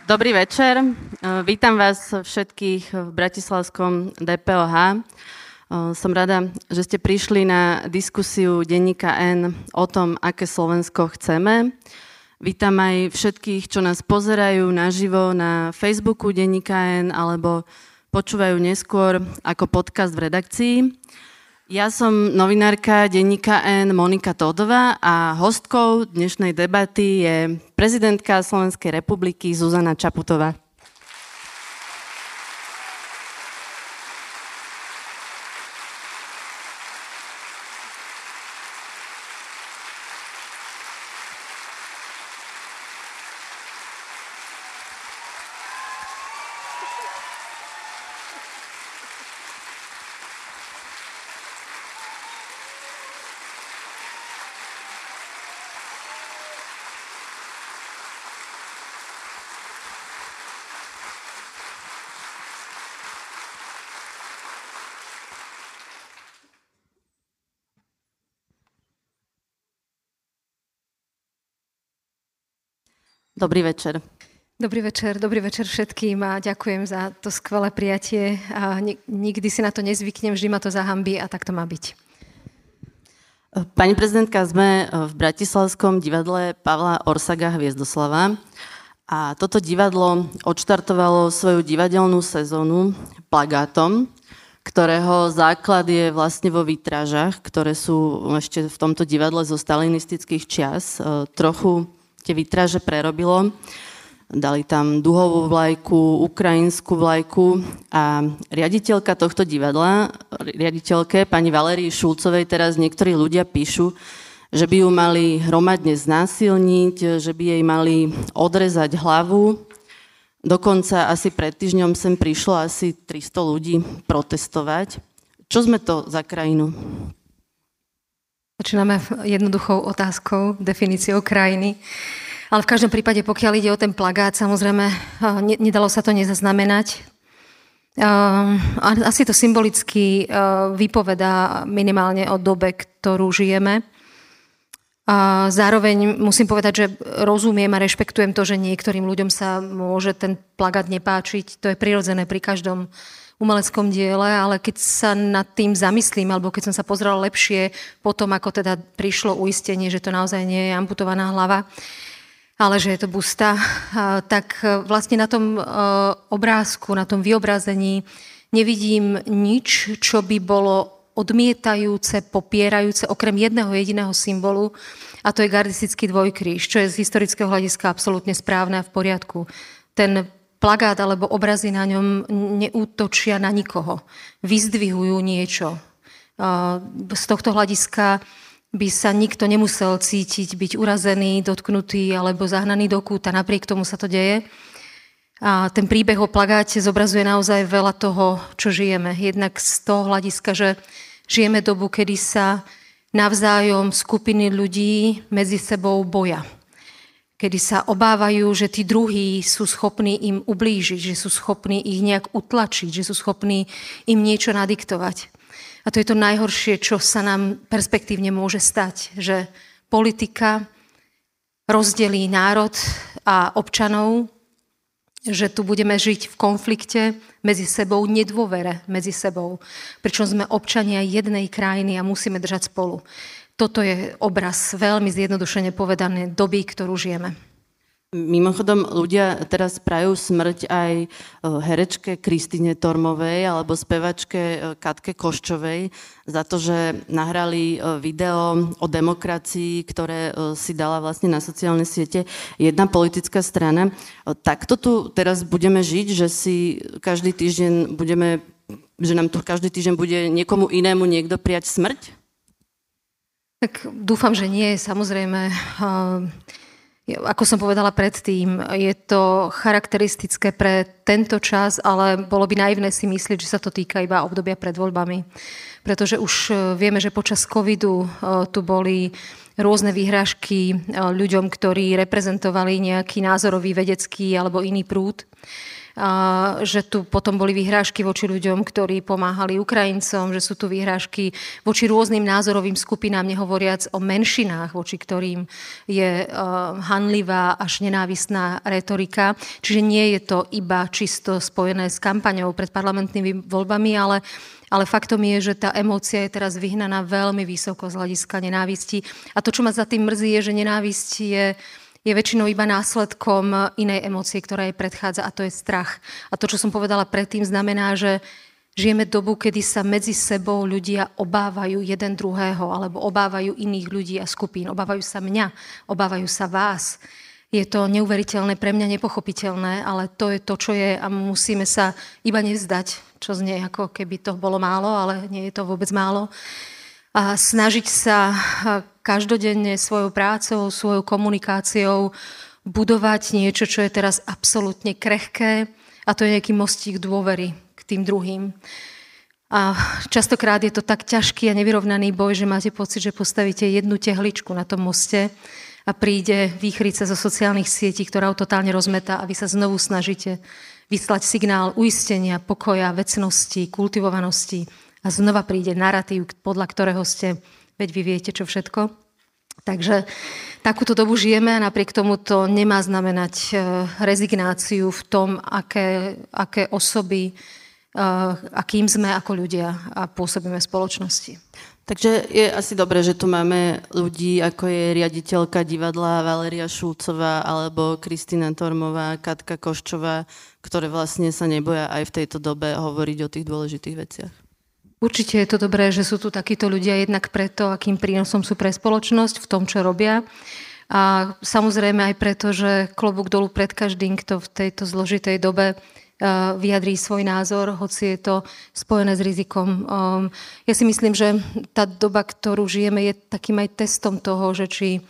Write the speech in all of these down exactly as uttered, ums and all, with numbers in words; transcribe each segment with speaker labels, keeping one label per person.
Speaker 1: Dobrý večer. Vítam vás všetkých v bratislavskom dé pé ó há. Som rada, že ste prišli na diskusiu denníka N o tom, aké Slovensko chceme. Vítam aj všetkých, čo nás pozerajú naživo na Facebooku denníka N alebo počúvajú neskôr ako podcast v redakcii. Ja som novinárka denníka N Monika Tódová a hostkou dnešnej debaty je prezidentka Slovenskej republiky Zuzana Čaputová. Dobrý večer.
Speaker 2: Dobrý večer, dobrý večer všetkým a ďakujem za to skvelé prijatie. A nikdy si na to nezvyknem, vždy ma to zahambí a tak to má byť.
Speaker 1: Pani prezidentka, sme v Bratislavskom divadle Pavla Orsaga Hviezdoslava a toto divadlo odštartovalo svoju divadelnú sezónu plagátom, ktorého základ je vlastne vo vitrážach, ktoré sú ešte v tomto divadle zo stalinistických čias. Trochu tie vitráže prerobilo. Dali tam duhovú vlajku, ukrajinskú vlajku a riaditeľka tohto divadla, riaditeľke pani Valérii Šulcovej teraz niektorí ľudia píšu, že by ju mali hromadne znásilniť, že by jej mali odrezať hlavu. Dokonca asi pred týždňom sem prišlo asi tristo ľudí protestovať. Čo sme to za krajinu?
Speaker 2: Začíname jednoduchou otázkou, definíciou krajiny. Ale v každom prípade, pokiaľ ide o ten plagát, samozrejme, nedalo sa to nezaznamenať. Asi to symbolicky vypovedá minimálne o dobe, ktorú žijeme. Zároveň musím povedať, že rozumiem a rešpektujem to, že niektorým ľuďom sa môže ten plagát nepáčiť. To je prirodzené pri každom umeleckom diele, ale keď sa nad tým zamyslím, alebo keď som sa pozrela lepšie potom, ako teda prišlo uistenie, že to naozaj nie je amputovaná hlava, ale že je to busta, tak vlastne na tom obrázku, na tom vyobrazení nevidím nič, čo by bolo odmietajúce, popierajúce, okrem jedného jediného symbolu, a to je gardistický dvojkríž, čo je z historického hľadiska absolútne správne a v poriadku. Ten plagát alebo obrazy na ňom neútočia na nikoho. Vyzdvihujú niečo. Z tohto hľadiska by sa nikto nemusel cítiť, byť urazený, dotknutý alebo zahnaný do kúta. Napriek tomu sa to deje. A ten príbeh o plagáte zobrazuje naozaj veľa toho, čo žijeme. Jednak z toho hľadiska, že žijeme dobu, kedy sa navzájom skupiny ľudí medzi sebou boja. Kedy sa obávajú, že tí druhí sú schopní im ublížiť, že sú schopní ich nejak utlačiť, že sú schopní im niečo nadiktovať. A to je to najhoršie, čo sa nám perspektívne môže stať, že politika rozdelí národ a občanov, že tu budeme žiť v konflikte medzi sebou, nedôvere medzi sebou, pričom sme občania jednej krajiny a musíme držať spolu. Toto je obraz veľmi zjednodušene povedané doby, ktorú žijeme.
Speaker 1: Mimochodom, ľudia teraz prajú smrť aj herečke Kristine Tormovej alebo spevačke Katke Koščovej za to, že nahrali video o demokracii, ktoré si dala vlastne na sociálne siete jedna politická strana. Takto tu teraz budeme žiť, že si každý týždeň budeme, že nám tu každý týždeň bude niekomu inému niekto prijať smrť?
Speaker 2: Tak dúfam, že nie, samozrejme. Ako som povedala predtým, je to charakteristické pre tento čas, ale bolo by naivné si myslieť, že sa to týka iba obdobia pred voľbami. Pretože už vieme, že počas covidu tu boli rôzne výhražky ľuďom, ktorí reprezentovali nejaký názorový, vedecký alebo iný prúd. a, že tu potom boli vyhrážky voči ľuďom, ktorí pomáhali Ukrajincom, že sú tu vyhrážky voči rôznym názorovým skupinám, nehovoriac o menšinách, voči ktorým je a, hanlivá až nenávistná retorika. Čiže nie je to iba čisto spojené s kampaňou pred parlamentnými voľbami, ale Ale faktom je, že tá emócia je teraz vyhnaná veľmi vysoko z hľadiska nenávisti. A to, čo ma za tým mrzí, je, že nenávisť je, je väčšinou iba následkom inej emócie, ktorá jej predchádza, a to je strach. A to, čo som povedala predtým, znamená, že žijeme dobu, kedy sa medzi sebou ľudia obávajú jeden druhého, alebo obávajú iných ľudí a skupín. Obávajú sa mňa, obávajú sa vás. Je to neuveriteľné, pre mňa nepochopiteľné, ale to je to, čo je, a musíme sa iba nevzdať, čo znie ako keby to bolo málo, ale nie je to vôbec málo. A snažiť sa každodenne svojou prácou, svojou komunikáciou budovať niečo, čo je teraz absolútne krehké, a to je nejaký mostík dôvery k tým druhým. A častokrát je to tak ťažký a nevyrovnaný boj, že máte pocit, že postavíte jednu tehličku na tom moste a príde výchrica zo sociálnych sietí, ktorá ho totálne rozmetá, a vy sa znovu snažíte vyslať signál uistenia, pokoja, vecnosti, kultivovanosti, a znova príde narratív, podľa ktorého ste, veď vy viete čo všetko. Takže takúto dobu žijeme, a napriek tomu to nemá znamenať rezignáciu v tom, aké, aké osoby, akým sme ako ľudia a pôsobíme v spoločnosti.
Speaker 1: Takže je asi dobré, že tu máme ľudí, ako je riaditeľka divadla Valéria Šulcová alebo Kristína Tormová, Katka Koščová, ktoré vlastne sa neboja aj v tejto dobe hovoriť o tých dôležitých veciach.
Speaker 2: Určite je to dobré, že sú tu takíto ľudia, jednak preto, akým prínosom sú pre spoločnosť v tom, čo robia. A samozrejme aj preto, že klobúk dolu pred každým, kto v tejto zložitej dobe vyjadrí svoj názor, hoci je to spojené s rizikom. Ja si myslím, že tá doba, ktorú žijeme, je takým aj testom toho, že či,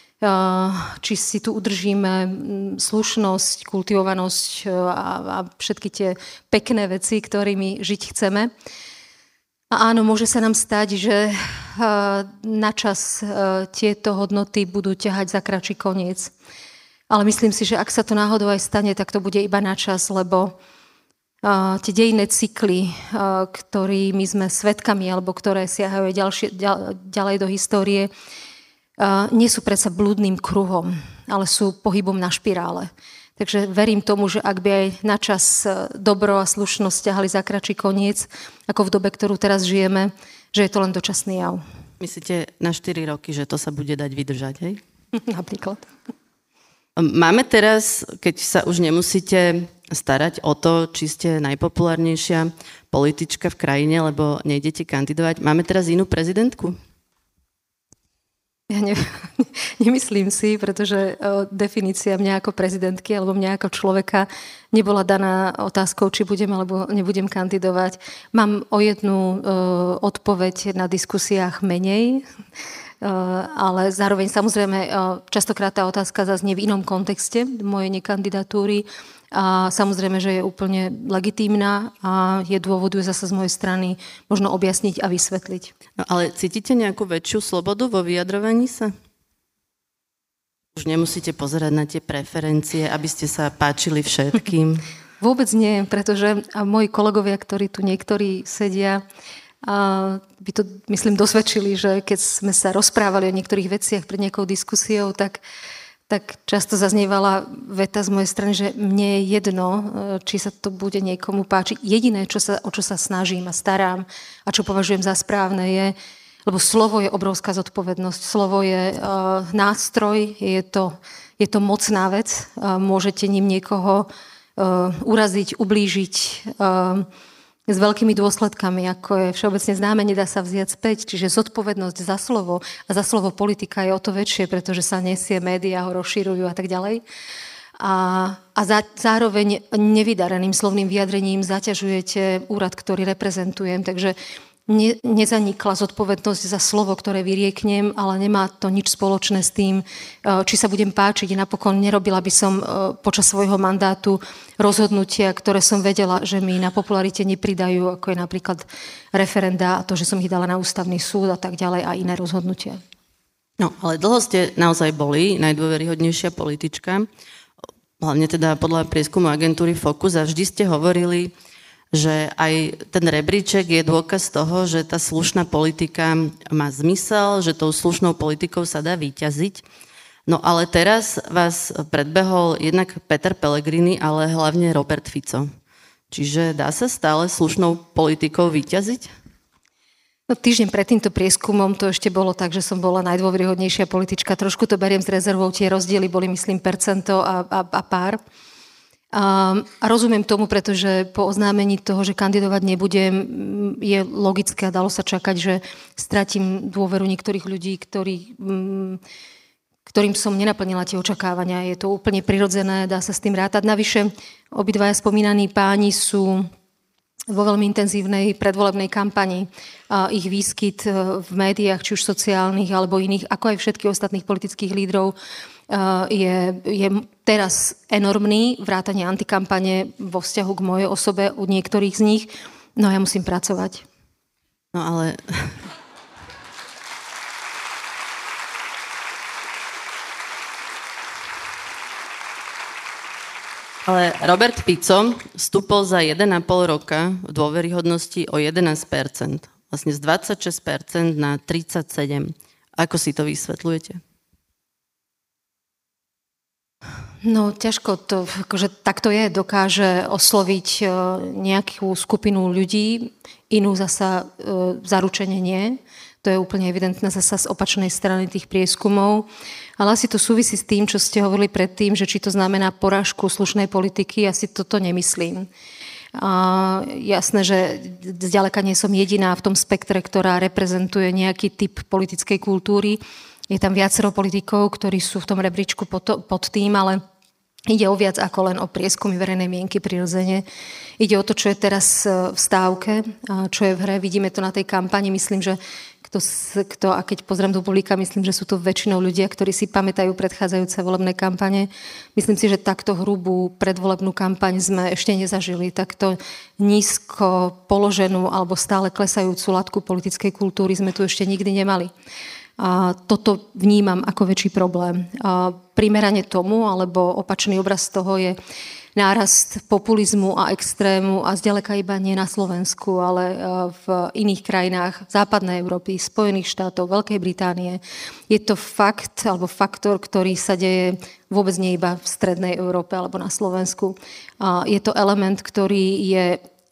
Speaker 2: či si tu udržíme slušnosť, kultivovanosť a všetky tie pekné veci, ktorými žiť chceme. A áno, môže sa nám stať, že načas tieto hodnoty budú ťahať za kratší koniec. Ale myslím si, že ak sa to náhodou aj stane, tak to bude iba na čas, lebo uh, tie dejinné cykly, uh, ktorými sme svedkami, alebo ktoré siahajú ďalšie, ďal, ďalej do histórie, uh, nie sú predsa blúdnym kruhom, ale sú pohybom na špirále. Takže verím tomu, že ak by aj na čas dobro a slušnosť ťahali za kratší koniec, ako v dobe, ktorú teraz žijeme, že je to len dočasný jav.
Speaker 1: Myslíte na štyri roky, že to sa bude dať vydržať, hej?
Speaker 2: Napríklad.
Speaker 1: Máme teraz, keď sa už nemusíte starať o to, či ste najpopulárnejšia politička v krajine, lebo nejdete kandidovať, máme teraz inú prezidentku?
Speaker 2: Ja ne, nemyslím si, pretože definícia mňa ako prezidentky alebo mňa ako človeka nebola daná otázkou, či budem alebo nebudem kandidovať. Mám o jednu odpoveď na diskusiách menej, ale zároveň samozrejme častokrát tá otázka zaznie v inom kontexte mojej nekandidatúry a samozrejme, že je úplne legitímna a je dôvodu zase z mojej strany možno objasniť a vysvetliť.
Speaker 1: No ale cítite nejakú väčšiu slobodu vo vyjadrovaní sa? Už nemusíte pozerať na tie preferencie, aby ste sa páčili všetkým?
Speaker 2: Vôbec nie, pretože moji kolegovia, ktorí tu niektorí sedia, a by to, myslím, dosvedčili, že keď sme sa rozprávali o niektorých veciach pred nejakou diskusiou, tak, tak často zaznievala veta z mojej strany, že mne je jedno, či sa to bude niekomu páčiť. Jediné, čo sa, o čo sa snažím a starám a čo považujem za správne je, lebo slovo je obrovská zodpovednosť, slovo je uh, nástroj, je to, je to mocná vec, uh, môžete ním niekoho uh, uraziť, ublížiť, uh, s veľkými dôsledkami, ako je všeobecne známe, nedá sa vziať späť. Čiže zodpovednosť za slovo a za slovo politika je o to väčšie, pretože sa nesie, médiá ho rozširujú a tak ďalej. A, a za, zároveň nevydareným slovným vyjadrením zaťažujete úrad, ktorý reprezentujem. Takže ne, nezanikla zodpovednosť za slovo, ktoré vyrieknem, ale nemá to nič spoločné s tým, či sa budem páčiť. Napokon nerobila by som počas svojho mandátu rozhodnutia, ktoré som vedela, že mi na popularite nepridajú, ako je napríklad referenda a to, že som ich dala na ústavný súd a tak ďalej a iné rozhodnutia.
Speaker 1: No, ale dlho ste naozaj boli najdôveryhodnejšia politička. hlavne teda podľa prieskumu agentúry Focus, a vždy ste hovorili, že aj ten rebríček je dôkaz toho, že tá slušná politika má zmysel, že tou slušnou politikou sa dá vyťaziť. No ale teraz vás predbehol jednak Peter Pellegrini, ale hlavne Robert Fico. Čiže dá sa stále slušnou politikou vyťaziť?
Speaker 2: No, týždeň pred týmto prieskumom to ešte bolo tak, že som bola najdôveryhodnejšia politička. Trošku to beriem s rezervou, tie rozdiely boli, myslím, percento a, a, a pár. A, a rozumiem tomu, pretože po oznámení toho, že kandidovať nebudem, je logické a dalo sa čakať, že stratím dôveru niektorých ľudí, ktorí, ktorým som nenaplnila tie očakávania. Je to úplne prirodzené, dá sa s tým rátať. Navyše, obidvaja spomínaní páni sú vo veľmi intenzívnej predvolebnej kampani. A ich výskyt v médiách, či už sociálnych alebo iných, ako aj všetkých ostatných politických lídrov, je, je teraz enormný, vrátane antikampane vo vzťahu k mojej osobe u niektorých z nich. No ja musím pracovať.
Speaker 1: No ale... Ale Robert Fico vstúpol za jeden a pol roka v dôveryhodnosti o jedenásť percent. Vlastne z dvadsaťšesť percent na tridsaťsedem percent. Ako si to vysvetľujete?
Speaker 2: No ťažko to, akože takto je, dokáže osloviť nejakú skupinu ľudí, inú zasa e, zaručenie nie. To je úplne evidentné zasa z opačnej strany tých prieskumov. Ale asi to súvisí s tým, čo ste hovorili predtým, že či to znamená porážku slušnej politiky, asi toto nemyslím. A jasné, že zďaleka nie som jediná v tom spektre, ktorá reprezentuje nejaký typ politickej kultúry. Je tam viacero politikov, ktorí sú v tom rebríčku pod, pod tým, ale ide o viac ako len o prieskumy verejnej mienky prirodzene. Ide o to, čo je teraz v stávke, čo je v hre. Vidíme to na tej kampani. Myslím, že kto, kto, a keď pozriem do publika, myslím, že sú to väčšinou ľudia, ktorí si pamätajú predchádzajúce volebné kampane. Myslím si, že takto hrubú predvolebnú kampaň sme ešte nezažili. Takto nízko položenú alebo stále klesajúcu latku politickej kultúry sme tu ešte nikdy nemali. A toto vnímam ako väčší problém. A primerane tomu, alebo opačný obraz toho je nárast populizmu a extrému a zďaleka iba nie na Slovensku, ale v iných krajinách západnej Európy, Spojených štátov, Veľkej Británie. Je to fakt, alebo faktor, ktorý sa deje vôbec nie iba v strednej Európe alebo na Slovensku. A je to element, ktorý je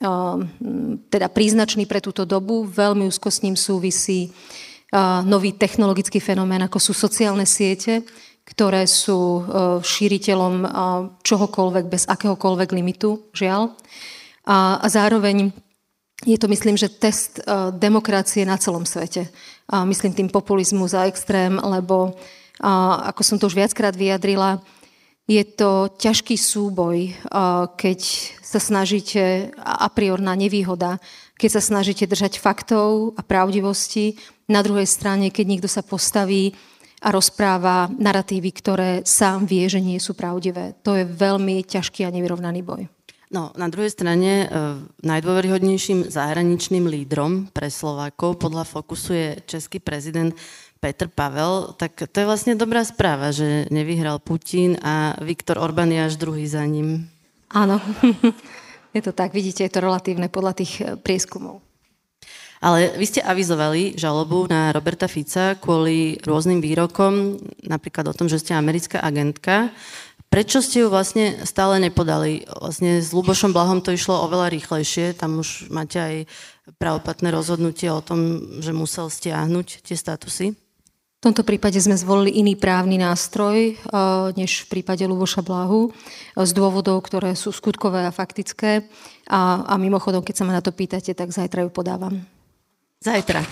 Speaker 2: teda príznačný pre túto dobu, veľmi úzko s ním súvisí nový technologický fenomén, ako sú sociálne siete, ktoré sú šíriteľom čohokoľvek bez akéhokoľvek limitu, žiaľ. A zároveň je to, myslím, že test demokracie na celom svete. A myslím tým populizmus a extrém, lebo ako som to už viackrát vyjadrila, je to ťažký súboj, keď sa snažíte, a priorná nevýhoda, keď sa snažíte držať faktov a pravdivosti. Na druhej strane, keď niekto sa postaví a rozpráva naratívy, ktoré sám vie, že nie sú pravdivé. To je veľmi ťažký a nevyrovnaný boj.
Speaker 1: No, na druhej strane e, najdôveryhodnejším zahraničným lídrom pre Slovákov podľa Focusu je český prezident Petr Pavel. Tak to je vlastne dobrá správa, že nevyhral Putin a Viktor Orbán je až druhý za ním.
Speaker 2: Áno, je to tak, vidíte, je to relatívne podľa tých prieskumov.
Speaker 1: Ale vy ste avizovali žalobu na Roberta Fica kvôli rôznym výrokom, napríklad o tom, že ste americká agentka. Prečo ste ju vlastne stále nepodali? Vlastne s Ľubošom Blahom to išlo oveľa rýchlejšie, tam už máte aj pravoplatné rozhodnutie o tom, že musel stiahnuť tie statusy.
Speaker 2: V tomto prípade sme zvolili iný právny nástroj, než v prípade Ľuboša Blahu, z dôvodov, ktoré sú skutkové a faktické. A, a mimochodom, keď sa ma na to pýtate, tak zajtra ju podávam.
Speaker 1: Zajtra.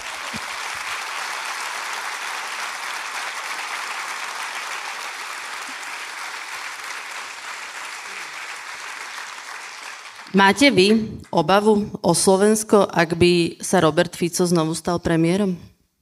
Speaker 1: Máte vy obavu o Slovensko, ak by sa Robert Fico znovu stal premiérom?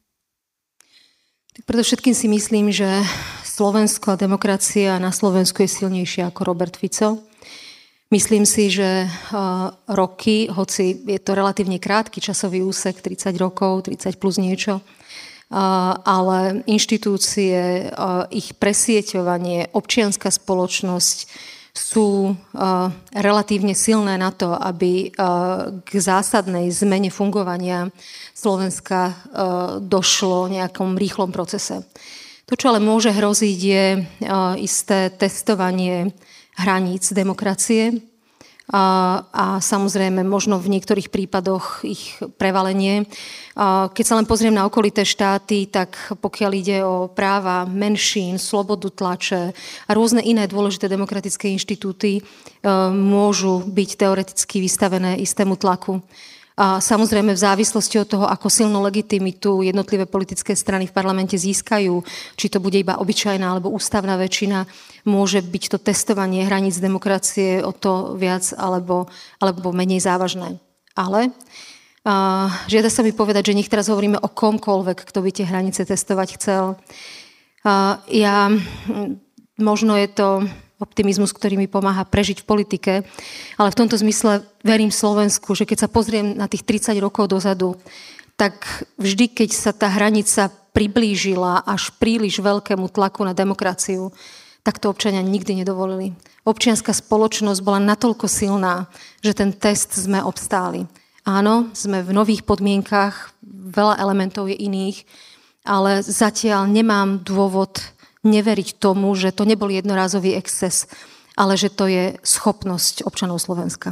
Speaker 2: Tak predovšetkým si myslím, že Slovensko a demokracia na Slovensku je silnejšia ako Robert Fico. Myslím si, že uh, roky, hoci je to relatívne krátky časový úsek, tridsať rokov, tridsať plus niečo, ale inštitúcie, ich presieťovanie, občianska spoločnosť sú relatívne silné na to, aby k zásadnej zmene fungovania Slovenska došlo v nejakom rýchlom procese. To, čo ale môže hroziť, je isté testovanie hraníc demokracie a, a samozrejme možno v niektorých prípadoch ich prevalenie. Keď sa len pozriem na okolité štáty, tak pokiaľ ide o práva menšín, slobodu tlače a rôzne iné dôležité demokratické inštitúty, môžu byť teoreticky vystavené istému tlaku. A samozrejme v závislosti od toho, ako silnú legitimitu jednotlivé politické strany v parlamente získajú, či to bude iba obyčajná alebo ústavná väčšina, môže byť to testovanie hraníc demokracie o to viac alebo, alebo menej závažné. Ale a, žiada sa mi povedať, že nech teraz hovoríme o komkoľvek, kto by tie hranice testovať chcel. A, ja, možno je to optimizmus, ktorý mi pomáha prežiť v politike. Ale v tomto zmysle verím Slovensku, že keď sa pozriem na tých tridsať rokov dozadu, tak vždy, keď sa tá hranica priblížila až príliš veľkému tlaku na demokraciu, tak to občania nikdy nedovolili. Občianska spoločnosť bola natoľko silná, že ten test sme obstáli. Áno, sme v nových podmienkach, veľa elementov je iných, ale zatiaľ nemám dôvod neveriť tomu, že to nebol jednorázový exces, ale že to je schopnosť občanov Slovenska.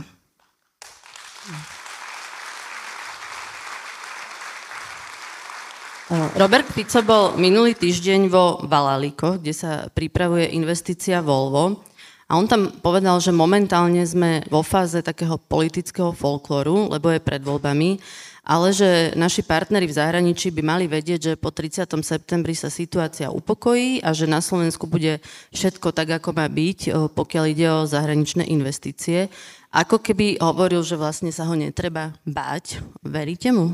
Speaker 1: Robert Fico bol minulý týždeň vo Valálikoch, kde sa pripravuje investícia Volvo. A on tam povedal, že momentálne sme vo fáze takého politického folklóru, lebo je pred voľbami, ale že naši partneri v zahraničí by mali vedieť, že po tridsiatom septembri sa situácia upokojí a že na Slovensku bude všetko tak, ako má byť, pokiaľ ide o zahraničné investície. Ako keby hovoril, že vlastne sa ho netreba báť. Veríte mu?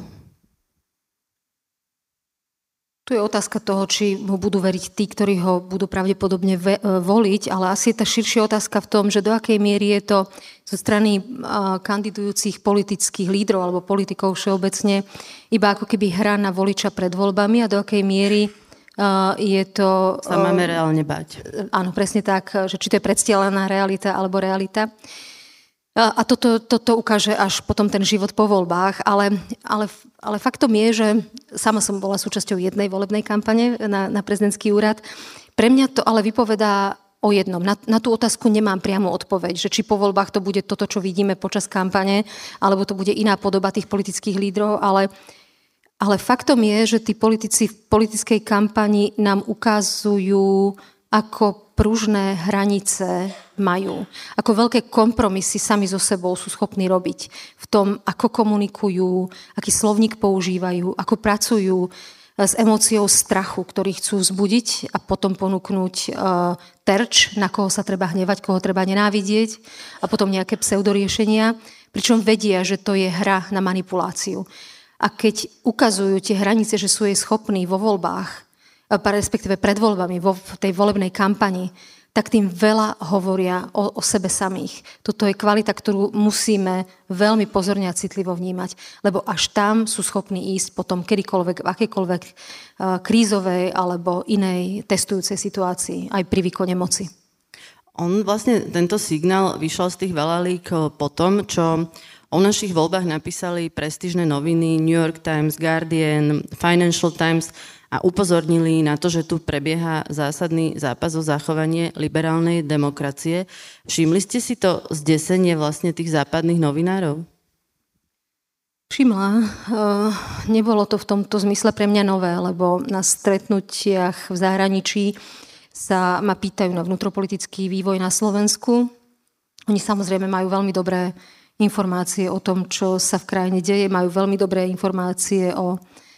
Speaker 2: Tu je otázka toho, či mu budú veriť tí, ktorí ho budú pravdepodobne ve- voliť, ale asi je tá širšia otázka v tom, že do akej miery je to zo strany uh, kandidujúcich politických lídrov alebo politikov všeobecne iba ako keby hra na voliča pred voľbami a do akej miery uh, je to...
Speaker 1: Sa máme uh, reálne bať.
Speaker 2: Áno, presne tak, že či to je predstielaná realita alebo realita. A toto, toto ukáže až potom ten život po voľbách, ale, ale, ale faktom je, že sama som bola súčasťou jednej volebnej kampane na, na prezidentský úrad. Pre mňa to ale vypovedá o jednom. Na, na tú otázku nemám priamu odpoveď, že či po voľbách to bude toto, čo vidíme počas kampane, alebo to bude iná podoba tých politických lídrov, ale, ale faktom je, že tí politici v politickej kampani nám ukazujú, ako pružné hranice majú. Ako veľké kompromisy sami so sebou sú schopní robiť v tom, ako komunikujú, aký slovník používajú, ako pracujú s emóciou strachu, ktorý chcú vzbudiť a potom ponúknuť uh, terč, na koho sa treba hnevať, koho treba nenávidieť a potom nejaké pseudoriešenia, pričom vedia, že to je hra na manipuláciu. A keď ukazujú tie hranice, že sú jej schopní vo voľbách, respektíve pred voľbami, vo tej volebnej kampani, tak tým veľa hovoria o, o sebe samých. Toto je kvalita, ktorú musíme veľmi pozorne a citlivo vnímať, lebo až tam sú schopní ísť potom kedykoľvek, v akejkoľvek uh, krízovej alebo inej testujúcej situácii, aj pri výkone moci.
Speaker 1: On vlastne, tento signál vyšiel z tých Valálík po tom, čo o našich voľbách napísali prestížne noviny New York Times, Guardian, Financial Times a upozornili na to, že tu prebieha zásadný zápas o zachovanie liberálnej demokracie. Všimli ste si to zdesenie vlastne tých západných novinárov?
Speaker 2: Všimla. Nebolo to v tomto zmysle pre mňa nové, lebo na stretnutiach v zahraničí sa ma pýtajú na vnútropolitický vývoj na Slovensku. Oni samozrejme majú veľmi dobré informácie o tom, čo sa v krajine deje, majú veľmi dobré informácie o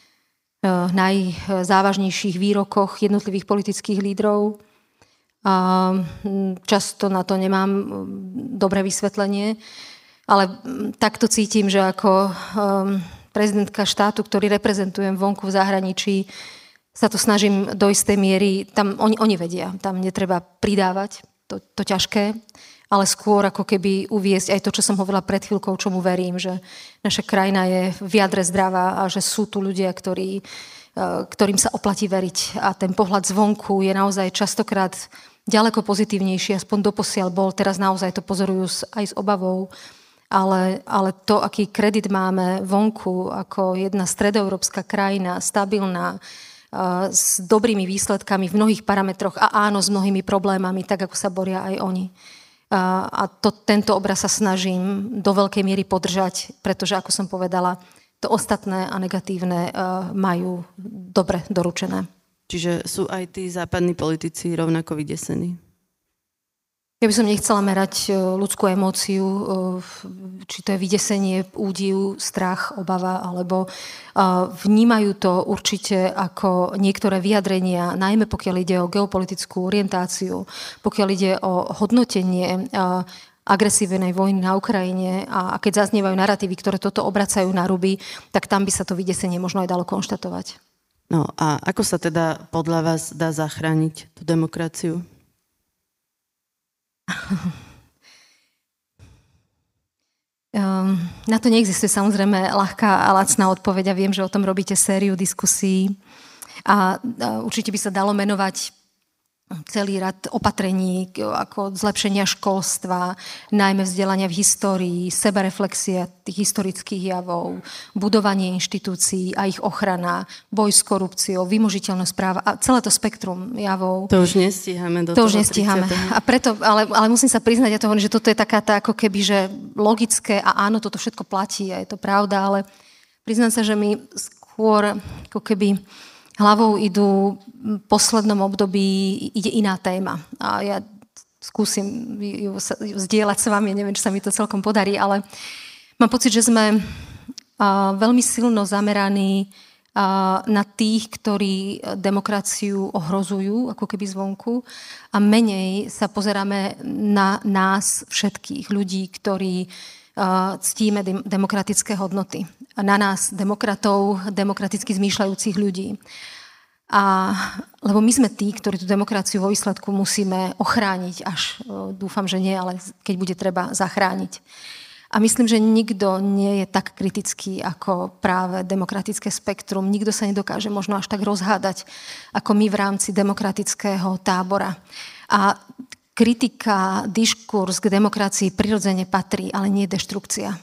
Speaker 2: najzávažnejších výrokoch jednotlivých politických lídrov. A často na to nemám dobré vysvetlenie, ale takto cítim, že ako prezidentka štátu, ktorý reprezentujem vonku v zahraničí, sa to snažím do istej miery, tam oni, oni vedia, tam netreba pridávať to, to ťažké. ale skôr ako keby uviesť aj to, čo som hovorila pred chvíľkou, čomu verím, že naša krajina je v jadre zdravá a že sú tu ľudia, ktorí, ktorým sa oplatí veriť. A ten pohľad zvonku je naozaj častokrát ďaleko pozitívnejší, aspoň doposiaľ bol, teraz naozaj to pozorujú aj s obavou. Ale, ale to, aký kredit máme vonku ako jedna stredoeurópska krajina, stabilná, uh, s dobrými výsledkami v mnohých parametroch a áno, s mnohými problémami, tak ako sa boria aj oni. Uh, a to, tento obraz sa snažím do veľkej miery podržať, pretože, ako som povedala, to ostatné a negatívne uh, majú dobre doručené.
Speaker 1: Čiže sú aj tí západní politici rovnako vydesení?
Speaker 2: Ja by som nechcela merať ľudskú emóciu, či to je vydesenie, údiv, strach, obava, alebo vnímajú to určite ako niektoré vyjadrenia, najmä pokiaľ ide o geopolitickú orientáciu, pokiaľ ide o hodnotenie agresívnej vojny na Ukrajine a keď zaznievajú naratívy, ktoré toto obracajú na ruby, tak tam by sa to vydesenie možno aj dalo konštatovať.
Speaker 1: No a ako sa teda podľa vás dá zachrániť tú demokraciu?
Speaker 2: Na to neexistuje samozrejme ľahká a lacná odpoveď a viem, že o tom robíte sériu diskusí a určite by sa dalo menovať celý rad opatrení ako zlepšenia školstva, najmä vzdelania v histórii, sebareflexia tých historických javov, budovanie inštitúcií a ich ochrana, boj s korupciou, vymožiteľnosť práva a celé to spektrum javov.
Speaker 1: To už nestíhame do
Speaker 2: to
Speaker 1: toho
Speaker 2: už nestíhame.
Speaker 1: tridsiateho A
Speaker 2: preto, ale, ale musím sa priznať, ja to hovorím, že toto je taká tá ako keby, že logické a áno, toto všetko platí a je to pravda, ale priznám sa, že mi skôr ako keby hlavou idú v poslednom období ide iná téma. A ja skúsim ju, ju zdieľať s vami, neviem, či sa mi to celkom podarí, ale mám pocit, že sme a, veľmi silno zameraní a, na tých, ktorí demokraciu ohrozujú, ako keby zvonku, a menej sa pozeráme na nás všetkých ľudí, ktorí a, ctíme dem- demokratické hodnoty. A na nás, demokratov, demokraticky zmýšľajúcich ľudí. A, lebo my sme tí, ktorí tú demokraciu vo výsledku musíme ochrániť, až dúfam, že nie, ale keď bude treba zachrániť. A myslím, že nikto nie je tak kritický ako práve demokratické spektrum. Nikto sa nedokáže možno až tak rozhádať, ako my v rámci demokratického tábora. A kritika, diskurs k demokracii prirodzene patrí, ale nie deštrukcia.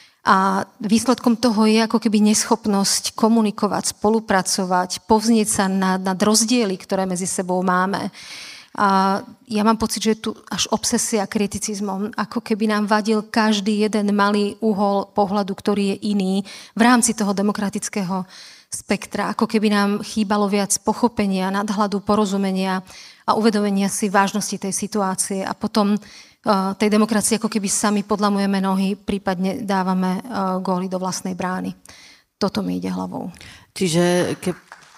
Speaker 2: A výsledkom toho je ako keby neschopnosť komunikovať, spolupracovať, povznieť sa nad, nad rozdiely, ktoré medzi sebou máme. A ja mám pocit, že je tu až obsesia kriticizmom, ako keby nám vadil každý jeden malý uhol pohľadu, ktorý je iný v rámci toho demokratického spektra. Ako keby nám chýbalo viac pochopenia, nadhľadu, porozumenia a uvedomenia si vážnosti tej situácie. A potom tej demokracii, ako keby sami podlamujeme nohy, prípadne dávame góly do vlastnej brány. Toto mi ide hlavou.
Speaker 1: Čiže ke...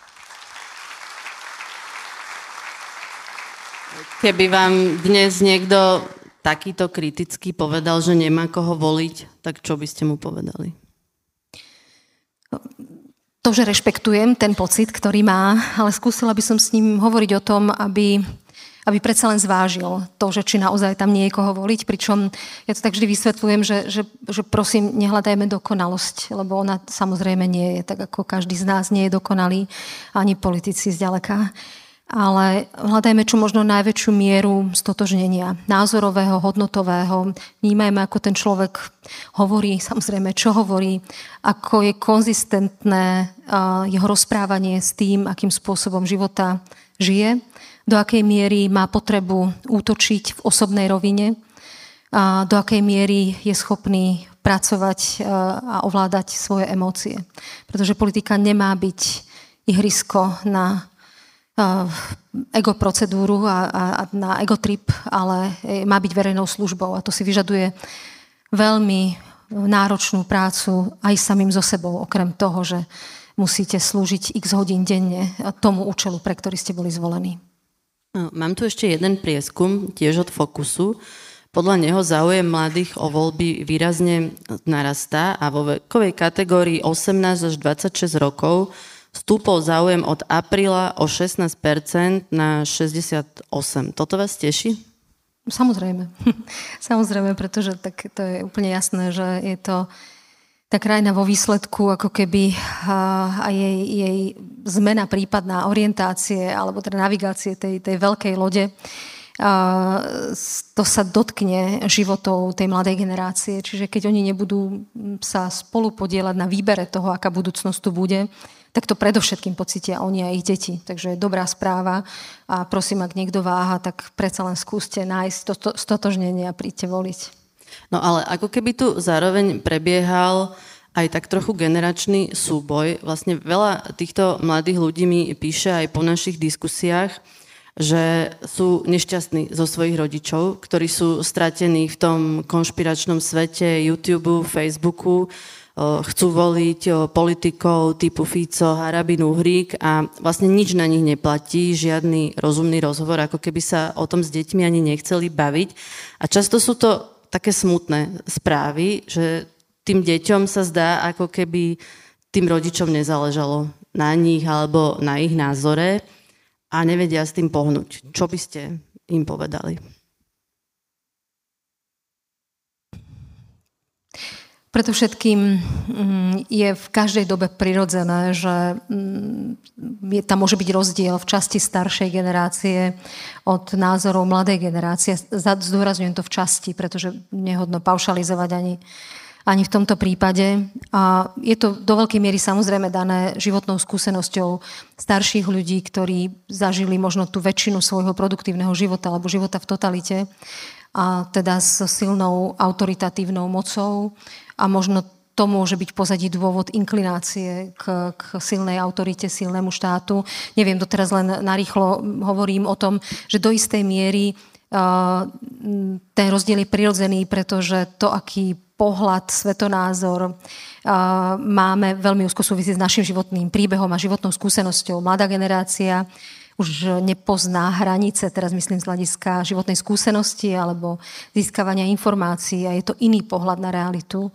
Speaker 1: keby vám dnes niekto takýto kriticky povedal, že nemá koho voliť, tak čo by ste mu povedali?
Speaker 2: To, že rešpektujem ten pocit, ktorý má, ale skúsila by som s ním hovoriť o tom, aby... aby predsa len zvážil to, že či naozaj tam nie je koho voliť, pričom ja to tak vždy vysvetľujem, že, že, že prosím, nehľadajme dokonalosť, lebo ona samozrejme nie je, tak ako každý z nás nie je dokonalý, ani politici zďaleka. Ale hľadajme čo možno najväčšiu mieru stotožnenia, názorového, hodnotového. Vnímajme, ako ten človek hovorí, samozrejme, čo hovorí, ako je konzistentné jeho rozprávanie s tým, akým spôsobom života žije, do akej miery má potrebu útočiť v osobnej rovine, a do akej miery je schopný pracovať a ovládať svoje emócie. Pretože politika nemá byť ihrisko na ego procedúru a, a, a na egotrip, ale má byť verejnou službou a to si vyžaduje veľmi náročnú prácu aj samým so sebou, okrem toho, že musíte slúžiť x hodín denne tomu účelu, pre ktorý ste boli zvolení.
Speaker 1: No, mám tu ešte jeden prieskum, tiež od Focusu. Podľa neho záujem mladých o voľby výrazne narastá a vo vekovej kategórii osemnásť až dvadsaťšesť rokov stúpol záujem od apríla o šestnásť percent na šesťdesiatosem. Toto vás teší?
Speaker 2: Samozrejme. Samozrejme, pretože tak to je úplne jasné, že je to tá krajina vo výsledku, ako keby a jej, jej zmena prípadná orientácie alebo teda navigácie tej, tej veľkej lode, a to sa dotkne životov tej mladej generácie. Čiže keď oni nebudú sa spolu podieľať na výbere toho, aká budúcnosť tu bude, tak to predovšetkým pocítia oni a ich deti. Takže je dobrá správa a prosím, ak niekto váha, tak predsa len skúste nájsť to, to, stotožnenie a príďte voliť.
Speaker 1: No ale ako keby tu zároveň prebiehal aj tak trochu generačný súboj. Vlastne veľa týchto mladých ľudí mi píše aj po našich diskusiách, že sú nešťastní zo svojich rodičov, ktorí sú stratení v tom konšpiračnom svete YouTube, Facebooku, chcú voliť politikov typu Fico, Harabin, Uhrík a vlastne nič na nich neplatí, žiadny rozumný rozhovor, ako keby sa o tom s deťmi ani nechceli baviť. A často sú to také smutné správy, že tým deťom sa zdá, ako keby tým rodičom nezáležalo na nich alebo na ich názore a nevedia s tým pohnúť. Čo by ste im povedali?
Speaker 2: Preto všetkým je v každej dobe prirodzené, že je, tam môže byť rozdiel v časti staršej generácie od názorov mladej generácie. Zdôrazňujem to v časti, pretože nehodno paušalizovať ani, ani v tomto prípade. A je to do veľkej miery samozrejme dané životnou skúsenosťou starších ľudí, ktorí zažili možno tú väčšinu svojho produktívneho života alebo života v totalite a teda s silnou autoritatívnou mocou. A možno to môže byť v pozadí dôvod inklinácie k, k silnej autorite, silnému štátu. Neviem, doteraz len narýchlo hovorím o tom, že do istej miery uh, ten rozdiel je prirodzený, pretože to, aký pohľad, svetonázor uh, máme, veľmi úzko súvisí s našim životným príbehom a životnou skúsenosťou. Mladá generácia už nepozná hranice, teraz myslím z hľadiska životnej skúsenosti alebo získavania informácií a je to iný pohľad na realitu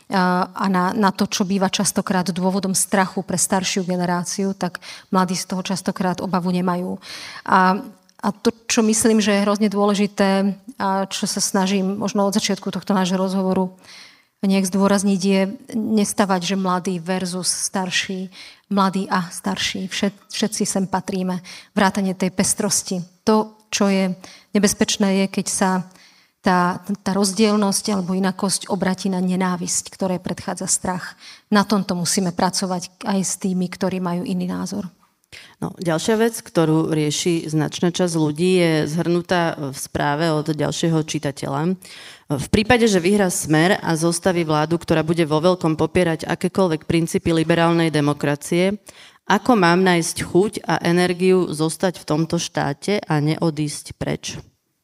Speaker 2: a na, na to, čo býva častokrát dôvodom strachu pre staršiu generáciu, tak mladí z toho častokrát obavu nemajú. A, a to, čo myslím, že je hrozne dôležité a čo sa snažím možno od začiatku tohto nášho rozhovoru nejak zdôrazniť, je nestavať, že mladý versus starší, mladý a starší. Všet, všetci sem patríme. Vrátane tej pestrosti. To, čo je nebezpečné, je, keď sa tá, tá rozdielnosť alebo inakosť obratí na nenávisť, ktoré predchádza strach. Na tomto musíme pracovať aj s tými, ktorí majú iný názor.
Speaker 1: No, ďalšia vec, ktorú rieši značná časť ľudí, je zhrnutá v správe od ďalšieho čitateľa. V prípade, že vyhrá Smer a zostaví vládu, ktorá bude vo veľkom popierať akékoľvek princípy liberálnej demokracie, ako mám nájsť chuť a energiu zostať v tomto štáte a neodísť preč?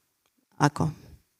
Speaker 1: Ako?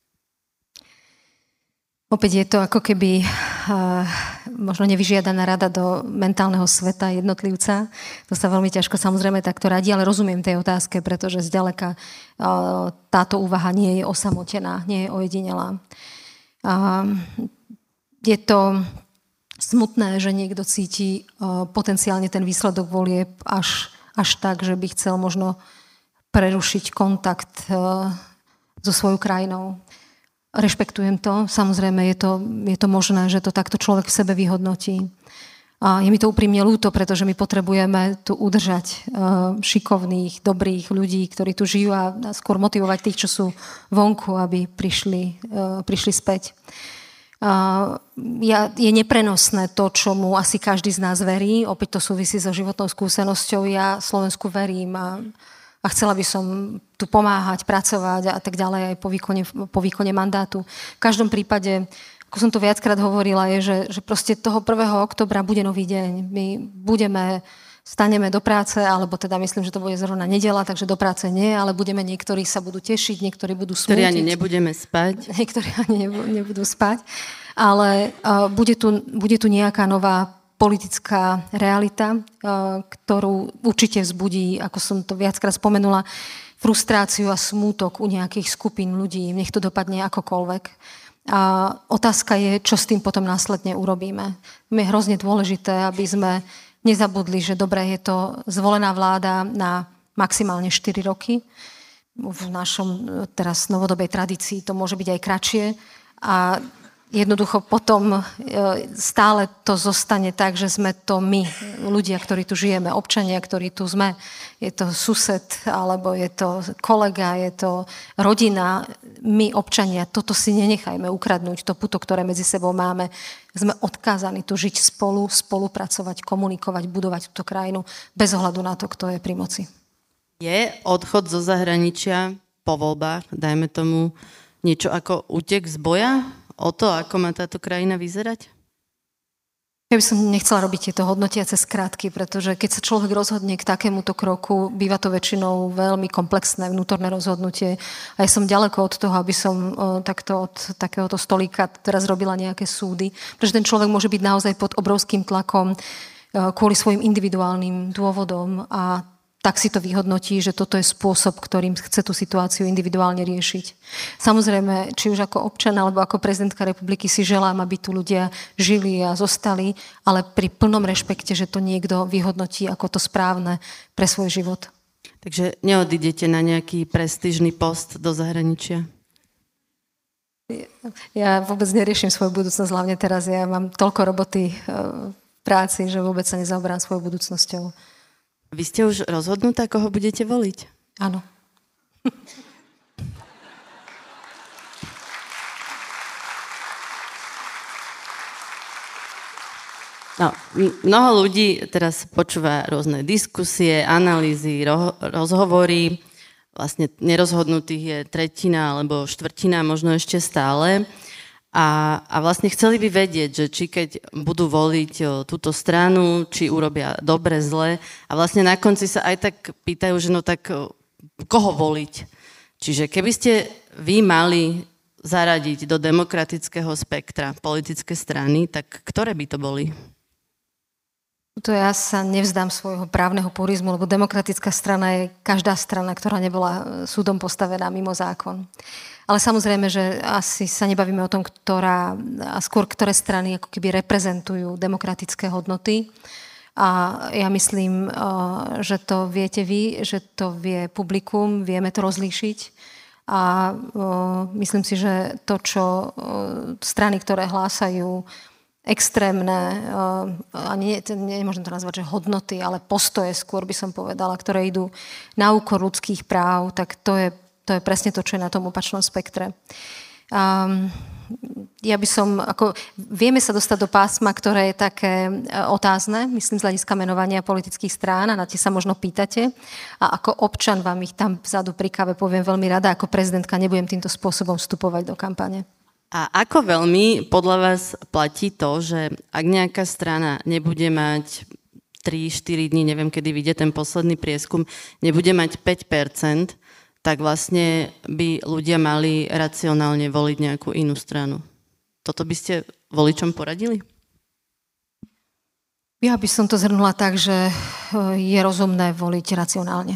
Speaker 2: Opäť je to ako keby uh, možno nevyžiadaná rada do mentálneho sveta jednotlivca. To sa veľmi ťažko samozrejme takto radí, ale rozumiem tej otázke, pretože zďaleka uh, táto úvaha nie je osamotená, nie je ojedinelá. Uh, je to smutné, že niekto cíti uh, potenciálne ten výsledok volieb až, až tak, že by chcel možno prerušiť kontakt uh, so svojou krajinou. Rešpektujem to, samozrejme je to, je to možné, že to takto človek v sebe vyhodnotí. A je mi to úprimne ľúto, pretože my potrebujeme tu udržať uh, šikovných, dobrých ľudí, ktorí tu žijú a skôr motivovať tých, čo sú vonku, aby prišli, uh, prišli späť. Uh, ja, je neprenosné to, čomu asi každý z nás verí, opäť to súvisí so životnou skúsenosťou. Ja Slovensku verím a a chcela by som tu pomáhať, pracovať a tak ďalej aj po výkone, po výkone mandátu. V každom prípade, ako som to viackrát hovorila, je, že, že proste toho prvého októbra bude nový deň. My budeme, staneme do práce, alebo teda myslím, že to bude zrovna nedeľa, takže do práce nie, ale budeme, niektorí sa budú tešiť, niektorí budú smútiť.
Speaker 1: Niektorí ani nebudeme spať.
Speaker 2: Niektorí ani nebudú spať. Ale uh, bude, tu, bude tu nejaká nová politická realita, ktorú určite vzbudí, ako som to viackrát spomenula, frustráciu a smútok u nejakých skupín ľudí. Nech to dopadne akokoľvek. A otázka je, čo s tým potom následne urobíme. Je hrozne dôležité, aby sme nezabudli, že dobre, je to zvolená vláda na maximálne štyri roky. v našom teraz novodobej tradícii to môže byť aj kratšie a jednoducho potom stále to zostane tak, že sme to my, ľudia, ktorí tu žijeme, občania, ktorí tu sme. Je to sused, alebo je to kolega, je to rodina. My, občania, toto si nenechajme ukradnúť, to puto, ktoré medzi sebou máme. Sme odkázaní tu žiť spolu, spolupracovať, komunikovať, budovať túto krajinu bez ohľadu na to, kto je pri moci.
Speaker 1: Je odchod zo zahraničia po voľbách, dajme tomu, niečo ako útek z boja? O to, ako má táto krajina vyzerať?
Speaker 2: Ja by som nechcela robiť tieto hodnotiace skratky, pretože keď sa človek rozhodne k takémuto kroku, býva to väčšinou veľmi komplexné vnútorné rozhodnutie. A ja som ďaleko od toho, aby som o, takto od takéhoto stolíka teraz robila nejaké súdy. Pretože ten človek môže byť naozaj pod obrovským tlakom o, kvôli svojim individuálnym dôvodom a tak si to vyhodnotí, že toto je spôsob, ktorým chce tú situáciu individuálne riešiť. Samozrejme, či už ako občan alebo ako prezidentka republiky si želám, aby tu ľudia žili a zostali, ale pri plnom rešpekte, že to niekto vyhodnotí ako to správne pre svoj život.
Speaker 1: Takže neodídete na nejaký prestížny post do zahraničia?
Speaker 2: Ja vôbec neriešim svoju budúcnosť, hlavne teraz. Ja mám toľko roboty v práci, že vôbec sa nezaoberám svojou budúcnosťou.
Speaker 1: Vy ste už rozhodnutá, koho budete voliť?
Speaker 2: Áno.
Speaker 1: No, mnoho ľudí teraz počúva rôzne diskusie, analýzy, ro- rozhovory. Vlastne nerozhodnutých je tretina alebo štvrtina, možno ešte stále. A, a vlastne chceli by vedieť, že či keď budú voliť o, túto stranu, či urobia dobre, zle. A vlastne na konci sa aj tak pýtajú, že no tak o, koho voliť. Čiže keby ste vy mali zaradiť do demokratického spektra politické strany, tak ktoré by to boli?
Speaker 2: To ja sa nevzdám svojho právneho purizmu, lebo demokratická strana je každá strana, ktorá nebola súdom postavená mimo zákon. Ale samozrejme, že asi sa nebavíme o tom, ktorá, a skôr ktoré strany ako keby reprezentujú demokratické hodnoty. A ja myslím, že to viete vy, že to vie publikum, vieme to rozlíšiť. A myslím si, že to, čo strany, ktoré hlásajú extrémne, a nie, nemôžem to nazvať, že hodnoty, ale postoje skôr by som povedala, ktoré idú na úkor ľudských práv, tak to je To je presne to, čo je na tom opačnom spektre. Um, ja by som, ako, vieme sa dostať do pásma, ktoré je také otázne, myslím z hľadiska menovania politických strán, a na tie sa možno pýtate. A ako občan vám ich tam vzadu pri káve poviem veľmi rada, ako prezidentka nebudem týmto spôsobom vstupovať do kampane.
Speaker 1: A ako veľmi podľa vás platí to, že ak nejaká strana nebude mať tri štyri dní, neviem, kedy vyjde ten posledný prieskum, nebude mať päť percent, tak vlastne by ľudia mali racionálne voliť nejakú inú stranu. Toto by ste voličom poradili?
Speaker 2: Ja by som to zhrnula tak, že je rozumné voliť racionálne.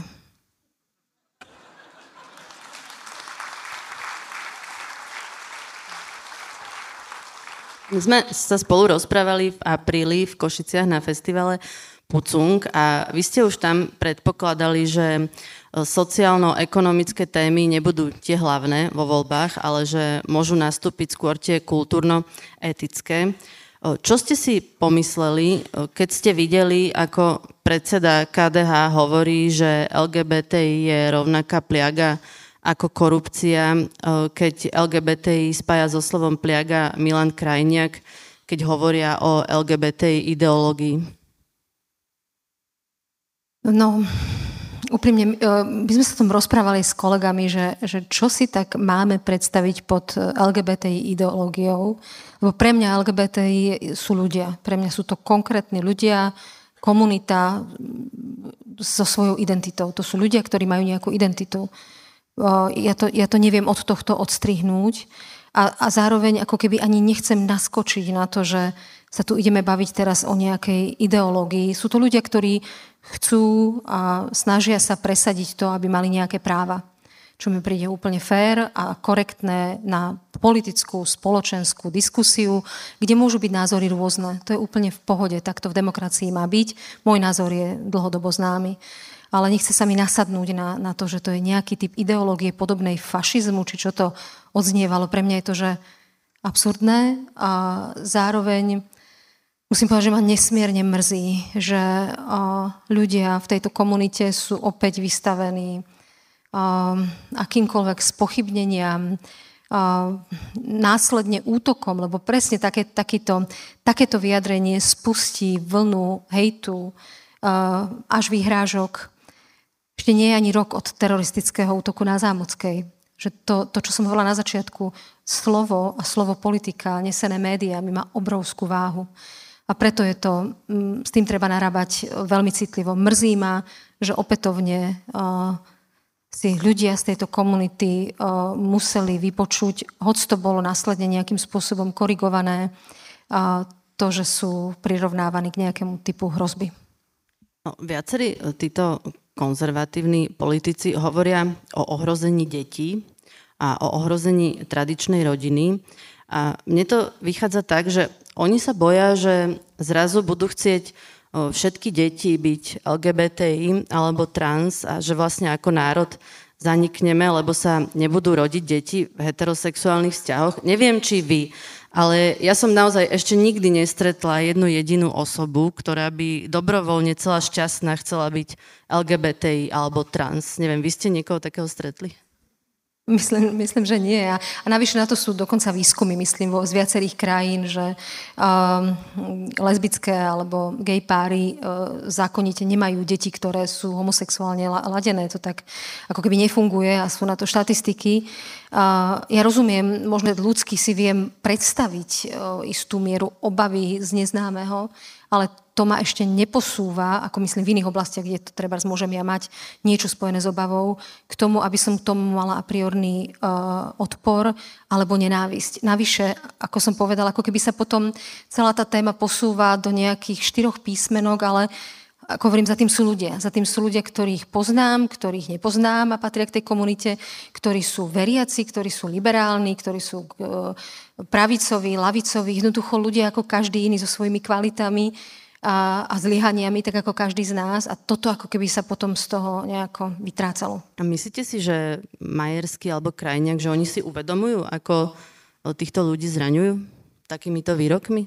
Speaker 2: My sme sa spolu rozprávali v apríli v Košiciach na festivale Pucung a vy ste už tam predpokladali, že sociálno-ekonomické témy nebudú tie hlavné vo voľbách, ale že môžu nastúpiť skôr tie kultúrno-etické. Čo ste si pomysleli, keď ste videli, ako predseda ká dé há hovorí, že el gé bé té í je rovnaká pliaga ako korupcia, keď el gé bé té í spája so slovom pliaga Milan Krajniak, keď hovoria o el gé bé té í ideológii? No, úprimne, my sme sa tom rozprávali s kolegami, že, že čo si tak máme predstaviť pod el gé bé té í ideológiou, lebo pre mňa el gé bé té í sú ľudia. Pre mňa sú to konkrétni ľudia, komunita so svojou identitou. To sú ľudia, ktorí majú nejakú identitu. Ja to, ja to neviem od tohto odstrihnúť a, a zároveň ako keby ani nechcem naskočiť na to, že sa tu ideme baviť teraz o nejakej ideológii. Sú to ľudia, ktorí chcú a snažia sa presadiť to, aby mali nejaké práva. Čo mi príde úplne fér a korektné na politickú, spoločenskú diskusiu, kde môžu byť názory rôzne. To je úplne v pohode, tak to v demokracii má byť. Môj názor je dlhodobo známy. ale nechce sa mi nasadnúť na, na to, že to je nejaký typ ideológie podobnej fašizmu, či čo to odznievalo. Pre mňa je to, že absurdné a zároveň musím povedať, že ma nesmierne mrzí, že ľudia v tejto komunite sú opäť vystavení akýmkoľvek spochybneniam, následne útokom, lebo presne také, takýto, takéto vyjadrenie spustí vlnu hejtu, až vyhrážok. Ešte nie je ani rok od teroristického útoku na Zámockej. Že to, to, čo som hovorila na začiatku, slovo a slovo politika, nesené médiami má obrovskú váhu. A preto je to, s tým treba narábať veľmi citlivo. Mrzí ma, že opätovne uh, si ľudia z tejto komunity uh, museli vypočuť, hoď to bolo následne nejakým spôsobom korigované, uh, to, že sú prirovnávaní k nejakému typu hrozby.
Speaker 1: No, viacerí títo konzervatívni politici hovoria o ohrození detí a o ohrození tradičnej rodiny. A mne to vychádza tak, že oni sa boja, že zrazu budú chcieť všetky deti byť el gé bé té í alebo trans a že vlastne ako národ zanikneme, lebo sa nebudú rodiť deti v heterosexuálnych vzťahoch. Neviem, či vy, ale ja som naozaj ešte nikdy nestretla jednu jedinú osobu, ktorá by dobrovoľne celá šťastná chcela byť el gé bé té í alebo trans. Neviem, vy ste niekoho takého stretli?
Speaker 2: Myslím, myslím, že nie. A, a navyše na to sú dokonca výskumy, myslím, vo, z viacerých krajín, že um, lesbické alebo gay páry uh, zákonite nemajú deti, ktoré sú homosexuálne ladené. To tak ako keby nefunguje a sú na to štatistiky. Uh, ja rozumiem, možno ľudsky si viem predstaviť uh, istú mieru obavy z neznámeho, ale to ma ešte neposúva, ako myslím v iných oblastiach, kde to treba môžem ja mať niečo spojené s obavou, k tomu, aby som k tomu mala a priorný uh, odpor alebo nenávisť. Navyše, ako som povedala, ako keby sa potom celá tá téma posúva do nejakých štyroch písmenok, ale ako hovorím, za tým sú ľudia. Za tým sú ľudia, ktorých poznám, ktorých nepoznám a patria k tej komunite, ktorí sú veriaci, ktorí sú liberálni, ktorí sú uh, pravicoví, lavicoví, jednoducho ľudia ako každý iný so svojimi kvalitami a, a zlyhaniami, tak ako každý z nás. A toto ako keby sa potom z toho nejako vytrácalo.
Speaker 1: A myslíte si, že Majerský alebo Krajniak, že oni si uvedomujú, ako týchto ľudí zraňujú takýmito výrokmi?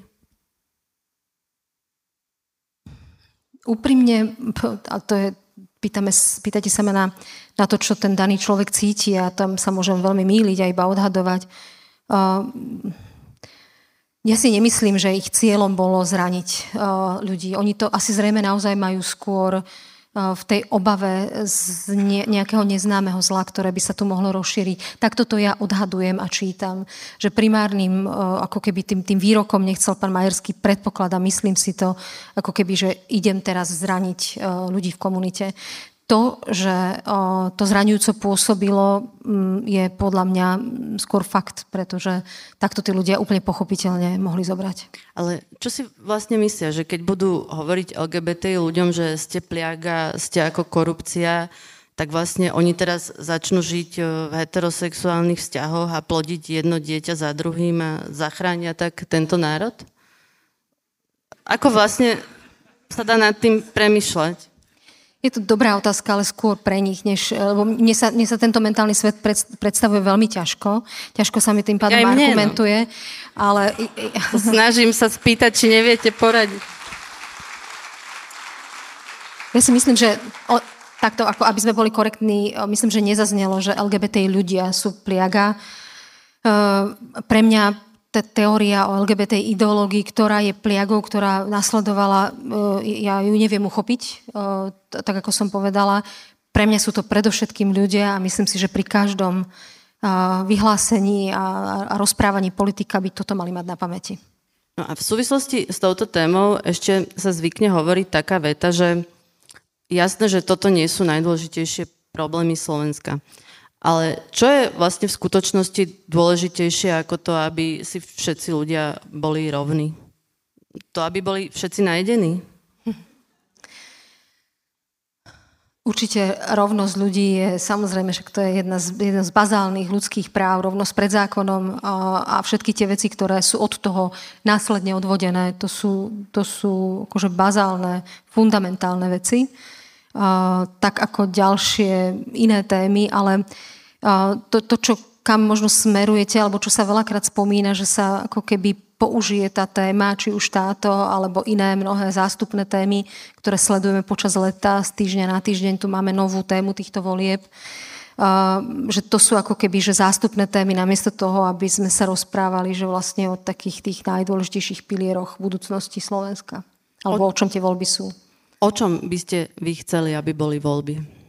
Speaker 2: Úprimne, a to je, pýtame, pýtate sa ma na, na to, čo ten daný človek cíti a tam sa môžem veľmi mýliť a iba odhadovať. Uh, Ja si nemyslím, že ich cieľom bolo zraniť uh, ľudí. Oni to asi zrejme naozaj majú skôr uh, v tej obave z ne, nejakého neznámeho zla, ktoré by sa tu mohlo rozšíriť. Takto to ja odhadujem a čítam, že primárnym, uh, ako keby tým, tým výrokom nechcel pán Majerský, predpokladá, myslím si to, ako keby, že idem teraz zraniť uh, ľudí v komunite. To, že o, to zraňujúco pôsobilo, je podľa mňa skôr fakt, pretože takto tí ľudia úplne pochopiteľne mohli zobrať.
Speaker 1: Ale čo si vlastne myslia, že keď budú hovoriť el gé bé té ľuďom, že ste pliaga, ste ako korupcia, tak vlastne oni teraz začnú žiť v heterosexuálnych vzťahoch a plodiť jedno dieťa za druhým a zachránia tak tento národ? Ako vlastne sa dá nad tým premýšľať?
Speaker 2: Je to dobrá otázka, ale skôr pre nich, než, lebo mne sa, mne sa tento mentálny svet predstavuje veľmi ťažko. Ťažko sa mi tým pádom ja argumentuje, no. Ale...
Speaker 1: Snažím sa spýtať, či neviete poradiť.
Speaker 2: Ja si myslím, že o, takto, ako aby sme boli korektní, myslím, že nezaznelo, že el gé bé té ľudia sú pliaga. Uh, pre mňa teória o el gé bé té ideológii, ktorá je pliagou, ktorá nasledovala, ja ju neviem uchopiť, tak ako som povedala. Pre mňa sú to predovšetkým ľudia a myslím si, že pri každom vyhlásení a rozprávaní politika by toto mali mať na pamäti.
Speaker 1: No a v súvislosti s touto témou ešte sa zvykne hovoriť taká veta, že jasné, že toto nie sú najdôležitejšie problémy Slovenska. Ale čo je vlastne v skutočnosti dôležitejšie ako to, aby si všetci ľudia boli rovní? To, aby boli všetci najedení?
Speaker 2: Určite rovnosť ľudí je, samozrejme, že to je jedna z, jedna z bazálnych ľudských práv, rovnosť pred zákonom a, a všetky tie veci, ktoré sú od toho následne odvodené, to sú, to sú akože bazálne, fundamentálne veci. tak ako ďalšie iné témy, ale to, to čo kam možno smerujete, alebo čo sa veľakrát spomína, že sa ako keby použije tá téma, či už táto, alebo iné mnohé zástupné témy, ktoré sledujeme počas leta, z týždňa na týždeň, tu máme novú tému týchto volieb, že to sú ako keby že zástupné témy namiesto toho, aby sme sa rozprávali, že vlastne o takých tých najdôležitejších pilieroch budúcnosti Slovenska. Alebo o, o čom tie voľby sú.
Speaker 1: O čom by ste vy chceli, aby boli voľby?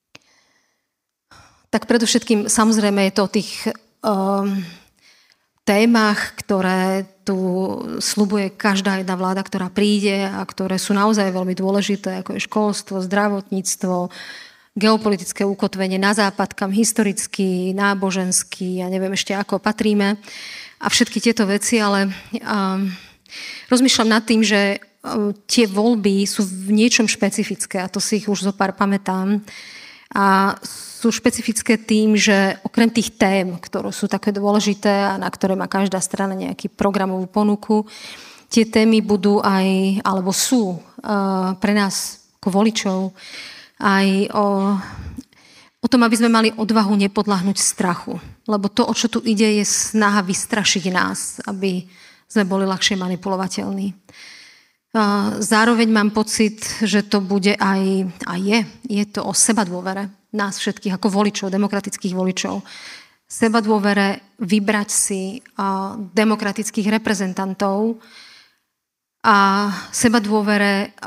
Speaker 2: Tak predovšetkým, samozrejme, je to o tých um, témach, ktoré tu sľubuje každá jedna vláda, ktorá príde a ktoré sú naozaj veľmi dôležité, ako je školstvo, zdravotníctvo, geopolitické ukotvenie na západ, kam historicky, náboženský, ja neviem ešte ako patríme a všetky tieto veci, ale um, rozmýšľam nad tým, že um, tie voľby sú v niečom špecifické a to si ich už zo pár pamätám. A sú špecifické tým, že okrem tých tém, ktoré sú také dôležité a na ktoré má každá strana nejaký programovú ponuku, tie témy budú aj, alebo sú uh, pre nás ako voličov aj o, o tom, aby sme mali odvahu nepodľahnúť strachu. Lebo to, o čo tu ide, je snaha vystrašiť nás, aby sme boli ľahšie manipulovateľní. Zároveň mám pocit, že to bude aj, a je, je to o sebadôvere nás všetkých ako voličov, demokratických voličov. Sebadôvere vybrať si demokratických reprezentantov a sebadôvere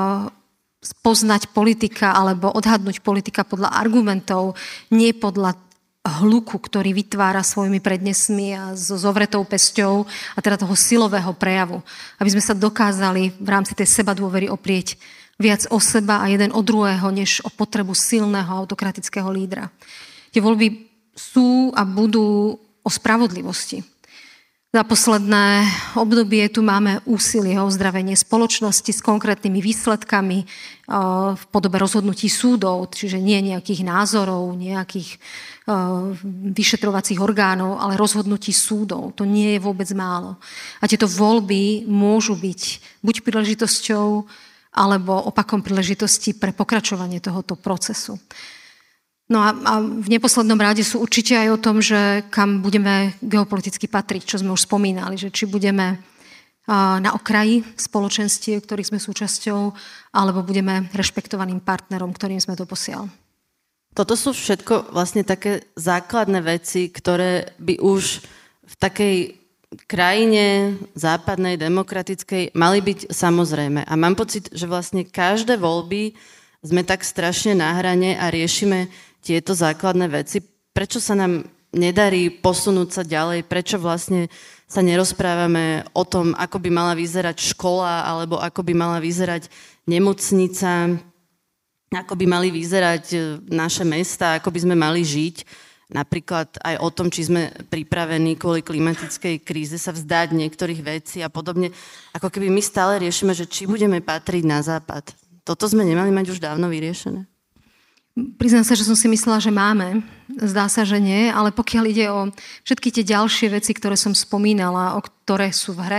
Speaker 2: spoznať politika alebo odhadnúť politika podľa argumentov, nie podľa hluku, ktorý vytvára svojimi prednesmi a so zovretou pesťou a teda toho silového prejavu. Aby sme sa dokázali v rámci tej sebadôvery oprieť viac o seba a jeden o druhého, než o potrebu silného autokratického lídra. Tie voľby sú a budú o spravodlivosti. Za posledné obdobie tu máme úsilie o ozdravenie spoločnosti s konkrétnymi výsledkami v podobe rozhodnutí súdov, čiže nie nejakých názorov, nejakých vyšetrovacích orgánov, ale rozhodnutí súdov. To nie je vôbec málo. A tieto voľby môžu byť buď príležitosťou, alebo opakom príležitosti pre pokračovanie tohoto procesu. No a, a v neposlednom rade sú určite aj o tom, že kam budeme geopoliticky patriť, čo sme už spomínali, že či budeme a, na okraji spoločenstiev, ktorých sme súčasťou, alebo budeme rešpektovaným partnerom, ktorým sme to posiaľ.
Speaker 1: Toto sú všetko vlastne také základné veci, ktoré by už v takej krajine západnej, demokratickej mali byť samozrejme. A mám pocit, že vlastne každé voľby sme tak strašne na hrane a riešime tieto základné veci. Prečo sa nám nedarí posunúť sa ďalej? Prečo vlastne sa nerozprávame o tom, ako by mala vyzerať škola, alebo ako by mala vyzerať nemocnica, ako by mali vyzerať naše mesta, ako by sme mali žiť. Napríklad aj o tom, či sme pripravení kvôli klimatickej kríze sa vzdať niektorých vecí a podobne. Ako keby my stále riešime, že či budeme patriť na západ. Toto sme nemali mať už dávno vyriešené?
Speaker 2: Priznám sa, že som si myslela, že máme. Zdá sa, že nie, ale pokiaľ ide o všetky tie ďalšie veci, ktoré som spomínala, o ktoré sú v hre,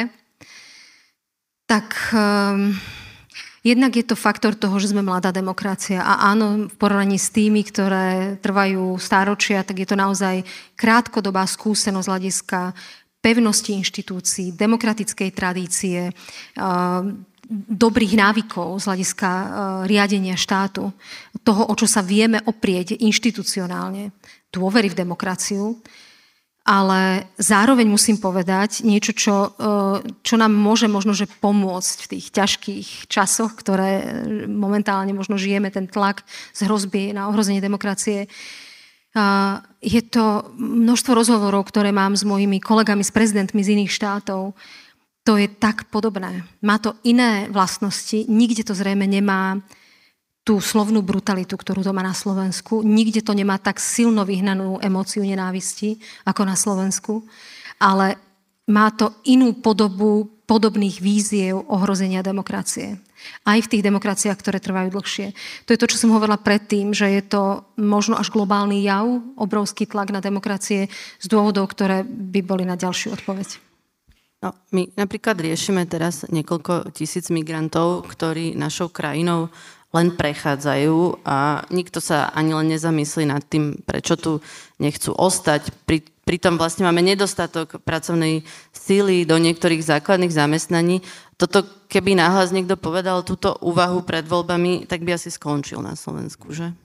Speaker 2: tak um, jednak je to faktor toho, že sme mladá demokracia a áno, v porovnaní s tými, ktoré trvajú stáročia, tak je to naozaj krátkodobá skúsenosť z hľadiska pevnosti inštitúcií, demokratickej tradície, um, dobrých návykov z hľadiska uh, riadenia štátu, toho, o čo sa vieme oprieť inštitucionálne, dôvery v demokraciu, ale zároveň musím povedať niečo, čo, uh, čo nám môže možno že pomôcť v tých ťažkých časoch, ktoré momentálne možno žijeme, ten tlak z hrozby na ohrozenie demokracie. Uh, je to množstvo rozhovorov, ktoré mám s mojimi kolegami, s prezidentmi z iných štátov. To je tak podobné. Má to iné vlastnosti. Nikde to zrejme nemá tú slovnú brutalitu, ktorú to má na Slovensku. Nikde to nemá tak silno vyhnanú emóciu nenávisti, ako na Slovensku. Ale má to inú podobu podobných víziev ohrozenia demokracie. Aj v tých demokraciách, ktoré trvajú dlhšie. To je to, čo som hovorila predtým, že je to možno až globálny jav, obrovský tlak na demokracie z dôvodov, ktoré by boli na ďalšiu odpoveď.
Speaker 1: No, my napríklad riešime teraz niekoľko tisíc migrantov, ktorí našou krajinou len prechádzajú a nikto sa ani len nezamyslí nad tým, prečo tu nechcú ostať. Pri, pritom vlastne máme nedostatok pracovnej síly do niektorých základných zamestnaní. Toto, keby nahlas niekto povedal túto úvahu pred voľbami, tak by asi skončil na Slovensku, že?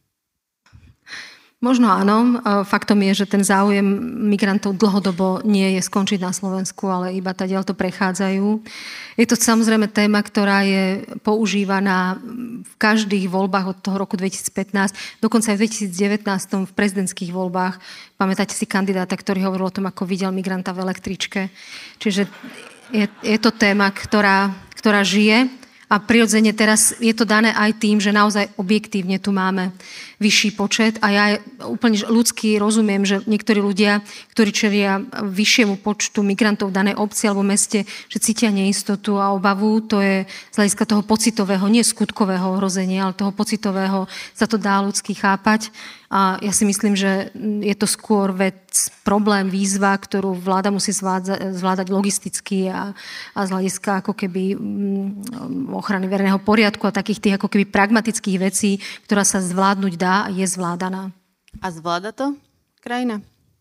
Speaker 2: Možno áno. Faktom je, že ten záujem migrantov dlhodobo nie je skončiť na Slovensku, ale iba tadiaľ to prechádzajú. Je to samozrejme téma, ktorá je používaná v každých voľbách od toho roku dvetisícpätnásť, dokonca aj v dvetisícdevätnásť v prezidentských voľbách. Pamätáte si kandidáta, ktorý hovoril o tom, ako videl migranta v električke. Čiže je, je to téma, ktorá, ktorá žije. A prirodzene teraz je to dané aj tým, že naozaj objektívne tu máme vyšší počet a ja úplne ľudsky rozumiem, že niektorí ľudia, ktorí čelia vyššiemu počtu migrantov v danej obci alebo meste, že cítia neistotu a obavu, to je z hľadiska toho pocitového, nie skutkového ohrozenia, ale toho pocitového sa to dá ľudsky chápať. A ja si myslím, že je to skôr vec, problém, výzva, ktorú vláda musí zvládza, zvládať logisticky a, a z hľadiska ako keby ochrany verejného poriadku a takých tých ako keby pragmatických vecí, ktorá sa zvládnuť dá a je zvládaná.
Speaker 1: A zvláda to krajina?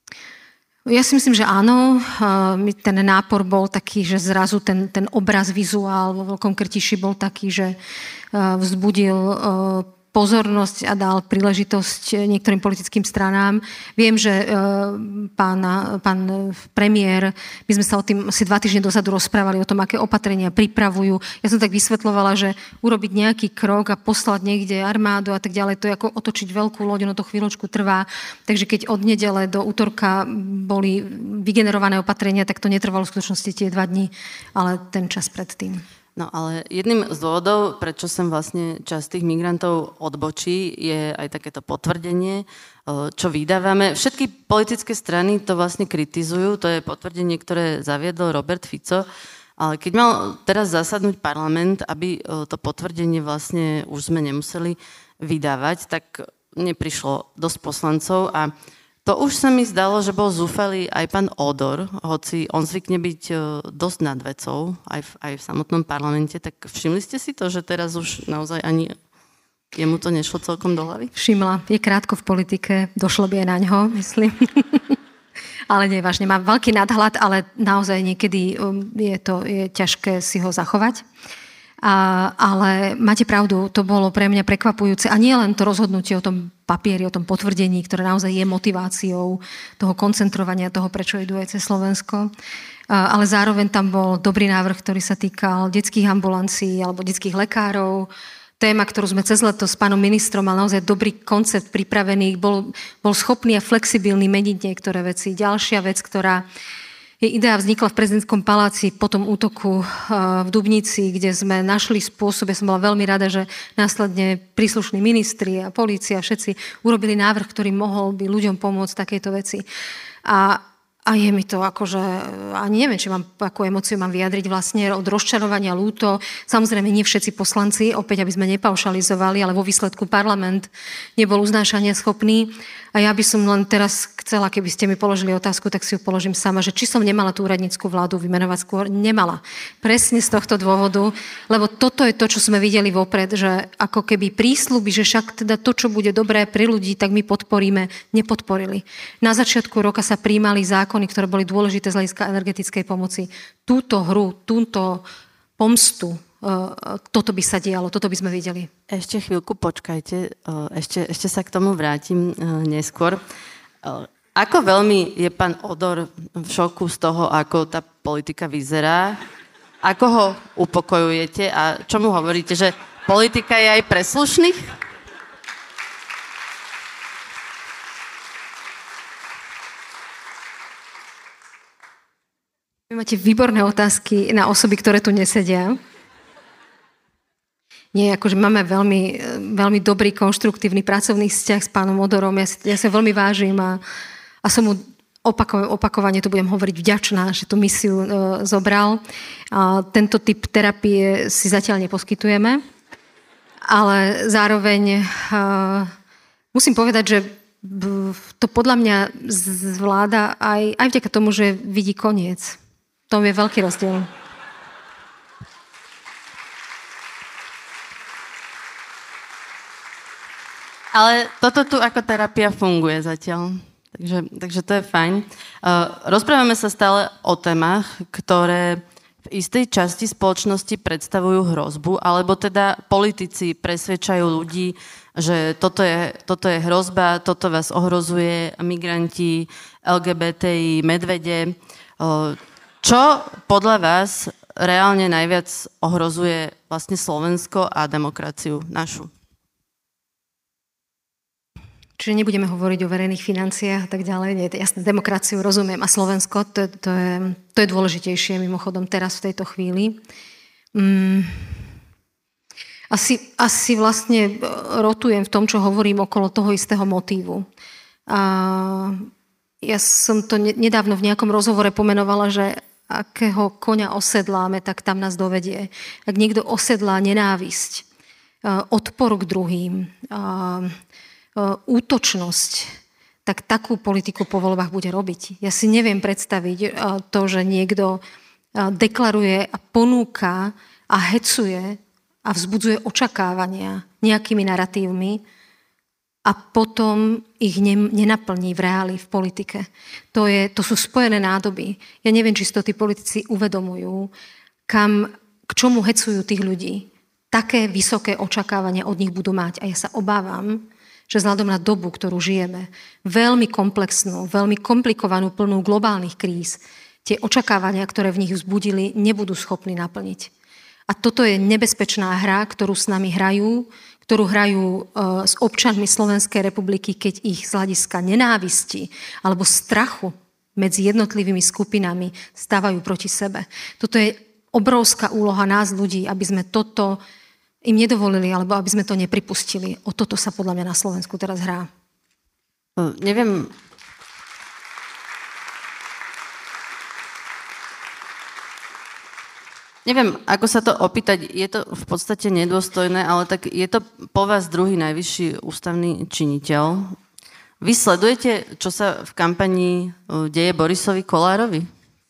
Speaker 2: Ja si myslím, že áno. Ten nápor bol taký, že zrazu ten, ten obraz vizuál vo Veľkom Krtiši bol taký, že vzbudil pozornosť a dal príležitosť niektorým politickým stranám. Viem, že e, pán, pán premiér, my sme sa o tým asi dva týždne dozadu rozprávali, o tom, aké opatrenia pripravujú. Ja som tak vysvetľovala, že urobiť nejaký krok a poslať niekde armádu a tak ďalej, to je ako otočiť veľkú loď, ono to chvíľočku trvá. Takže keď od nedele do útorka boli vygenerované opatrenia, tak to netrvalo v skutočnosti tie dva dni, ale ten čas predtým.
Speaker 1: No ale jedným z dôvodov, prečo sem vlastne časť tých migrantov odbočí, je aj takéto potvrdenie, čo vydávame. Všetky politické strany to vlastne kritizujú, to je potvrdenie, ktoré zaviedol Robert Fico, ale keď mal teraz zasadnúť parlament, aby to potvrdenie vlastne už sme nemuseli vydávať, tak neprišlo dosť poslancov a to už sa mi zdalo, že bol zúfalý aj pán Odor, hoci on zvykne byť dosť nad vecou, aj v, aj v samotnom parlamente, tak všimli ste si to, že teraz už naozaj ani jemu to nešlo celkom do hlavy?
Speaker 2: Všimla. Je krátko v politike, došlo by aj na ňo, myslím. Ale nie, vážne, má veľký nadhľad, ale naozaj niekedy je to je ťažké si ho zachovať. A, ale máte pravdu, to bolo pre mňa prekvapujúce. A nie len to rozhodnutie o tom papieri, o tom potvrdení, ktoré naozaj je motiváciou toho koncentrovania toho, prečo idú aj cez Slovensko. A, ale zároveň tam bol dobrý návrh, ktorý sa týkal detských ambulancií alebo detských lekárov. Téma, ktorú sme cez leto s pánom ministrom mal naozaj dobrý koncept pripravený. Bol, bol schopný a flexibilný meniť niektoré veci. Ďalšia vec, ktorá jej idea vznikla v prezidentskom paláci po tom útoku v Dubnici, kde sme našli spôsob, ja som bola veľmi rada, že následne príslušní ministri a polícia všetci urobili návrh, ktorý mohol by ľuďom pomôcť v takejto veci. A A je mi to akože, ani neviem, či mám, akú emóciu mám vyjadriť vlastne od rozčarovania ľúto. Samozrejme, nie všetci poslanci, opäť, aby sme nepaušalizovali, ale vo výsledku parlament nebol uznášania schopný. A ja by som len teraz chcela, keby ste mi položili otázku, tak si ju položím sama, že či som nemala tú úradnícku vládu vymenovať skôr? Nemala. Presne z tohto dôvodu, lebo toto je to, čo sme videli vopred, že ako keby prísľuby, že však teda to, čo bude dobré pre ľudí, tak my podporíme, nepodporili. Na začiatku roka sa prijímali zákony, ktoré boli dôležité z hľadiska energetickej pomoci. Túto hru, túto pomstu, toto by sa dialo, toto by sme videli.
Speaker 1: Ešte chvíľku počkajte, ešte, ešte sa k tomu vrátim neskôr. Ako veľmi je pán Odor v šoku z toho, ako tá politika vyzerá? Ako ho upokojujete a čo mu hovoríte, že politika je aj pre slušných?
Speaker 2: Vy máte výborné otázky na osoby, ktoré tu nesedia. Nie, akože máme veľmi, veľmi dobrý, konštruktívny pracovný vzťah s pánom Odorom. Ja, ja sa veľmi vážim a, a som mu opako, opakovane, tu budem hovoriť, vďačná, že tú misiu e, zobral. A tento typ terapie si zatiaľ neposkytujeme, ale zároveň e, musím povedať, že to podľa mňa zvláda aj, aj vďaka tomu, že vidí koniec. To je veľký rozdiel.
Speaker 1: Ale toto tu ako terapia funguje zatiaľ. Takže, takže to je fajn. Uh, rozprávame sa stále o témach, ktoré v istej časti spoločnosti predstavujú hrozbu, alebo teda politici presvedčajú ľudí, že toto je, toto je hrozba, toto vás ohrozuje, migranti, el gé bé té í, medvede. Čo podľa vás reálne najviac ohrozuje vlastne Slovensko a demokraciu našu?
Speaker 2: Čiže nebudeme hovoriť o verejných financiách a tak ďalej. Nie, to jasné, demokraciu rozumiem. A Slovensko, to, to, je, to je dôležitejšie mimochodom teraz v tejto chvíli. Mm. Asi, asi vlastne rotujem v tom, čo hovorím okolo toho istého motívu. A ja som to nedávno v nejakom rozhovore pomenovala, že akého koňa osedláme, tak tam nás dovedie. Ak niekto osedlá nenávisť, odpor k druhým, útočnosť, tak takú politiku po voľbách bude robiť. Ja si neviem predstaviť to, že niekto deklaruje a ponúka a hecuje a vzbudzuje očakávania nejakými naratívmi a potom ich nenaplní v reáli, v politike. To, je, to sú spojené nádoby. Ja neviem, či si to tí politici uvedomujú, kam, k čomu hecujú tých ľudí. Také vysoké očakávania od nich budú mať. A ja sa obávam, že vzhľadom na dobu, ktorú žijeme, veľmi komplexnú, veľmi komplikovanú, plnú globálnych kríz, tie očakávania, ktoré v nich vzbudili, nebudú schopní naplniť. A toto je nebezpečná hra, ktorú s nami hrajú, ktorú hrajú e, s občanmi Slovenskej republiky, keď ich z hľadiska nenávisti alebo strachu medzi jednotlivými skupinami stávajú proti sebe. Toto je obrovská úloha nás ľudí, aby sme toto im nedovolili, alebo aby sme to nepripustili. O toto sa podľa mňa na Slovensku teraz hrá.
Speaker 1: Uh, neviem... Neviem, ako sa to opýtať, je to v podstate nedôstojné, ale tak je to po vás druhý najvyšší ústavný činiteľ. Vy sledujete, čo sa v kampani deje Borisovi Kollárovi?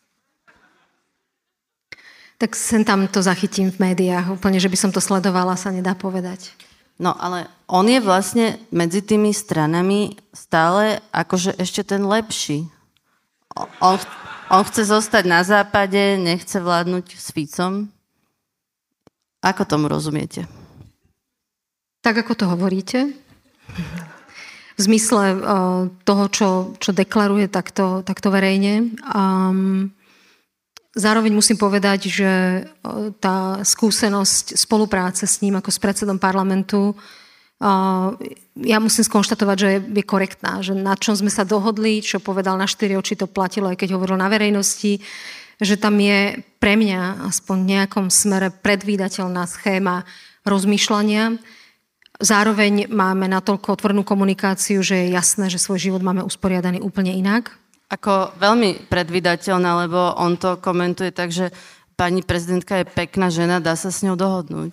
Speaker 2: Tak sem tam to zachytím v médiách. Úplne, že by som to sledovala, sa nedá povedať.
Speaker 1: No, ale on je vlastne medzi tými stranami stále akože ešte ten lepší. On, on chce zostať na západe, nechce vládnuť s Ficom. Ako tomu rozumiete?
Speaker 2: Tak, ako to hovoríte. V zmysle uh, toho, čo, čo deklaruje takto, takto verejne. Um, Zároveň musím povedať, že tá skúsenosť spolupráce s ním ako s predsedom parlamentu, ja musím skonštatovať, že je korektná, že na čom sme sa dohodli, čo povedal na štyri oči, to platilo, aj keď hovoril na verejnosti, že tam je pre mňa aspoň v nejakom smere predvídateľná schéma rozmýšľania. Zároveň máme natoľko otvorenú komunikáciu, že je jasné, že svoj život máme usporiadaný úplne inak.
Speaker 1: Ako veľmi predvídateľná, lebo on to komentuje tak, že pani prezidentka je pekná žena, dá sa s ňou dohodnúť.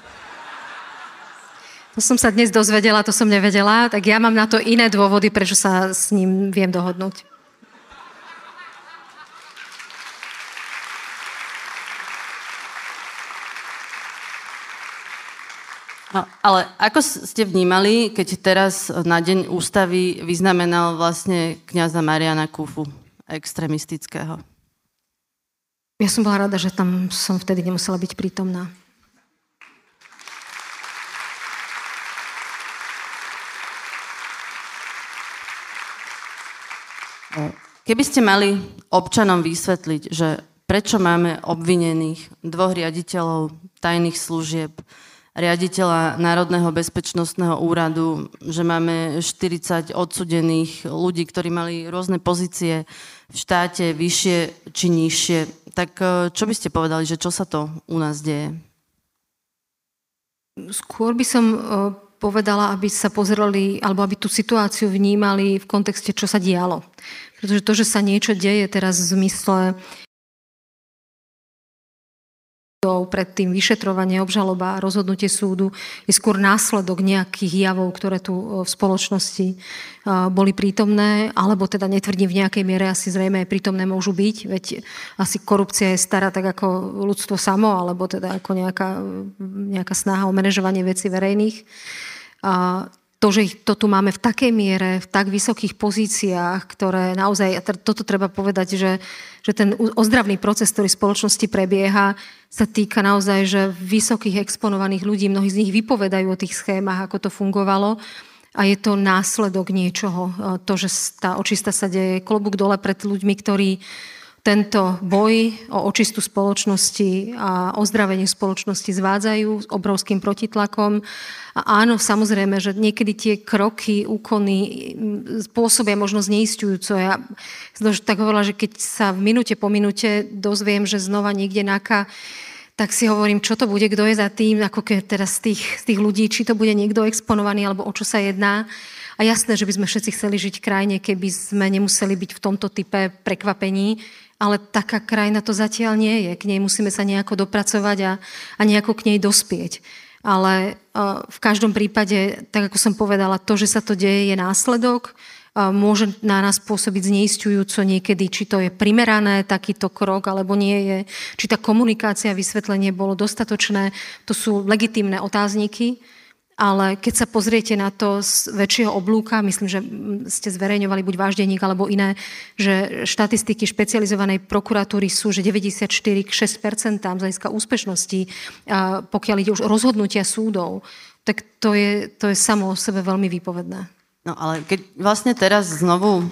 Speaker 2: To som sa dnes dozvedela, to som nevedela, tak ja mám na to iné dôvody, prečo sa s ním viem dohodnúť.
Speaker 1: No, ale ako ste vnímali, keď teraz na deň ústavy vyznamenal vlastne kňaza Mariana Kufu, extrémistického?
Speaker 2: Ja som bola rada, že tam som vtedy nemusela byť prítomná.
Speaker 1: Keby ste mali občanom vysvetliť, že prečo máme obvinených dvoch riaditeľov tajných služieb, riaditeľa Národného bezpečnostného úradu, že máme štyridsať odsudených ľudí, ktorí mali rôzne pozície v štáte, vyššie či nižšie. Tak čo by ste povedali, že čo sa to u nás deje?
Speaker 2: Skôr by som povedala, aby sa pozreli, alebo aby tú situáciu vnímali v kontexte, čo sa dialo. Pretože to, že sa niečo deje teraz v zmysle predtým vyšetrovanie, obžaloba a rozhodnutie súdu je skôr následok nejakých javov, ktoré tu v spoločnosti boli prítomné, alebo teda netvrdím v nejakej miere, asi zrejme aj prítomné môžu byť, veď asi korupcia je stará tak ako ľudstvo samo, alebo teda ako nejaká, nejaká snaha o manažovanie vecí verejných. A to, že to tu máme v takej miere, v tak vysokých pozíciách, ktoré naozaj, a toto treba povedať, že, že ten ozdravný proces, ktorý v spoločnosti prebieha, sa týka naozaj, že vysokých exponovaných ľudí, mnohí z nich vypovedajú o tých schémach, ako to fungovalo a je to následok niečoho. To, že tá očista sa deje, klobúk dole pred ľuďmi, ktorí tento boj o očistu spoločnosti a ozdravenie spoločnosti zvádzajú s obrovským protitlakom. A áno, samozrejme, že niekedy tie kroky, úkony spôsobia možno zneisťujúco. Ja som tak hovorila, že keď sa v minúte po minúte dozviem, že znova niekde NAKA, tak si hovorím, čo to bude, kto je za tým, ako keď teraz z tých, z tých ľudí, či to bude niekto exponovaný, alebo o čo sa jedná. A jasné, že by sme všetci chceli žiť v krajine, keby sme nemuseli byť v tomto type prekvapení, ale taká krajina to zatiaľ nie je. K nej musíme sa nejako dopracovať a, a nejako k nej dospieť. Ale uh, v každom prípade, tak ako som povedala, to, že sa to deje, je následok. Uh, môže na nás pôsobiť zneisťujúco niekedy, či to je primerané, takýto krok, alebo nie je. Či tá komunikácia, vysvetlenie bolo dostatočné. To sú legitímne otázniky. Ale keď sa pozriete na to z väčšieho oblúka, myslím, že ste zverejňovali buď váš denník alebo iné, že štatistiky špecializovanej prokuratúry sú, že deväťdesiatštyri až šesť percent z hľadiska úspešnosti, pokiaľ ide už o rozhodnutia súdov, tak to je, to je samo o sebe veľmi výpovedné.
Speaker 1: No ale keď vlastne teraz znovu...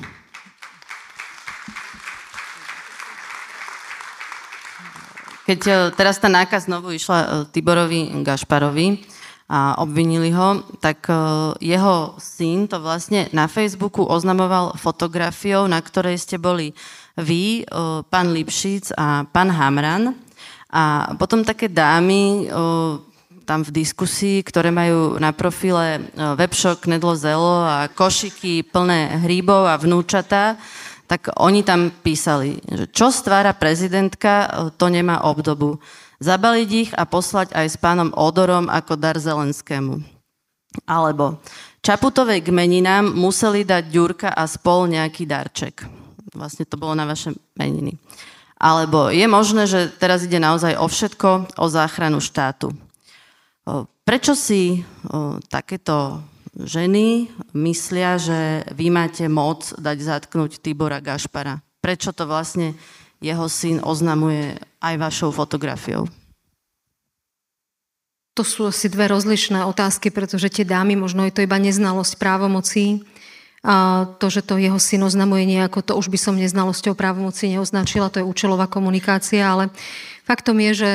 Speaker 1: Keď teraz tá NAKA znovu išla Tiborovi Gašparovi, a obvinili ho, tak jeho syn to vlastne na Facebooku oznamoval fotografiou, na ktorej ste boli vy, pán Lipšic a pán Hamran. A potom také dámy tam v diskusii, ktoré majú na profile webshop Knedlo Zelo a košiky plné hríbov a vnúčatá, tak oni tam písali, že čo stvára prezidentka, to nemá obdobu. Zabaliť ich a poslať aj s pánom Odorom ako dar Zelenskému. Alebo Čaputovej k meninám museli dať Ďurka a spol nejaký darček. Vlastne to bolo na vaše meniny. Alebo je možné, že teraz ide naozaj o všetko, o záchranu štátu. Prečo si takéto ženy myslia, že vy máte moc dať zatknúť Tibora Gašpara? Prečo to vlastne jeho syn oznamuje aj vašou fotografiou?
Speaker 2: To sú asi dve rozlišné otázky, pretože tie dámy, možno je to iba neznalosť právomocí. A to, že to jeho syn oznamuje nejako, to už by som neznalosťou právomocí neoznačila, to je účelová komunikácia, ale faktom je, že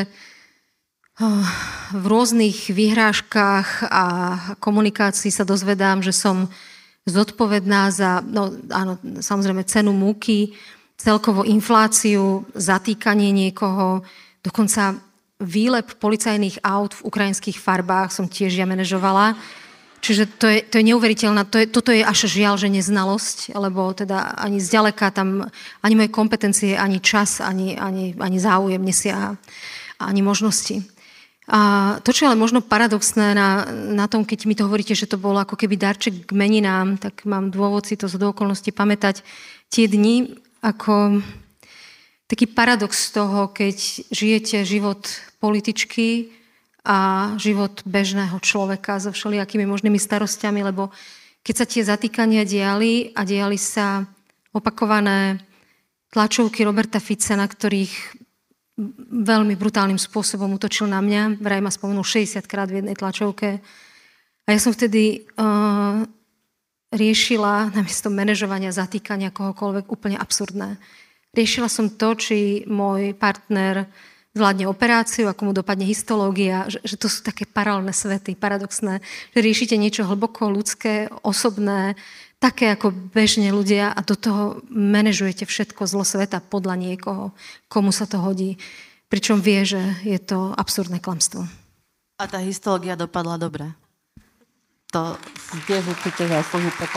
Speaker 2: v rôznych vyhrážkach a komunikácii sa dozvedám, že som zodpovedná za, no áno, samozrejme cenu múky, celkovo infláciu, zatýkanie niekoho, dokonca výlep policajných aut v ukrajinských farbách som tiež ja manažovala. Čiže to je, to je neuveriteľná, to je, toto je až žiaľ, že neznalosť, lebo teda ani zďaleka tam, ani moje kompetencie, ani čas, ani, ani, ani záujem nesiaha, ani možnosti. A to, čo je ale možno paradoxné na, na tom, keď mi to hovoríte, že to bolo ako keby darček k meninám, tak mám dôvod si to z okolností pamätať tie dni, ako taký paradox toho, keď žijete život političky a život bežného človeka so všelijakými možnými starostiami, lebo keď sa tie zatýkania diali a diali sa opakované tlačovky Roberta Fica, na ktorých veľmi brutálnym spôsobom útočil na mňa, vraj ma spomenul šesťdesiatkrát v jednej tlačovke. A ja som vtedy uh, riešila namiesto manažovania, zatýkania kohokoľvek úplne absurdné. Riešila som to, či môj partner zvládne operáciu, ako mu dopadne histológia, že, že to sú také paralelné svety, paradoxné, že riešite niečo hlboko ľudské, osobné, také ako bežne ľudia a do toho manažujete všetko zlo sveta podľa niekoho, komu sa to hodí. Pričom vie, že je to absurdné klamstvo.
Speaker 1: A tá histológia dopadla dobre. To tiež určite zásluhu preklad.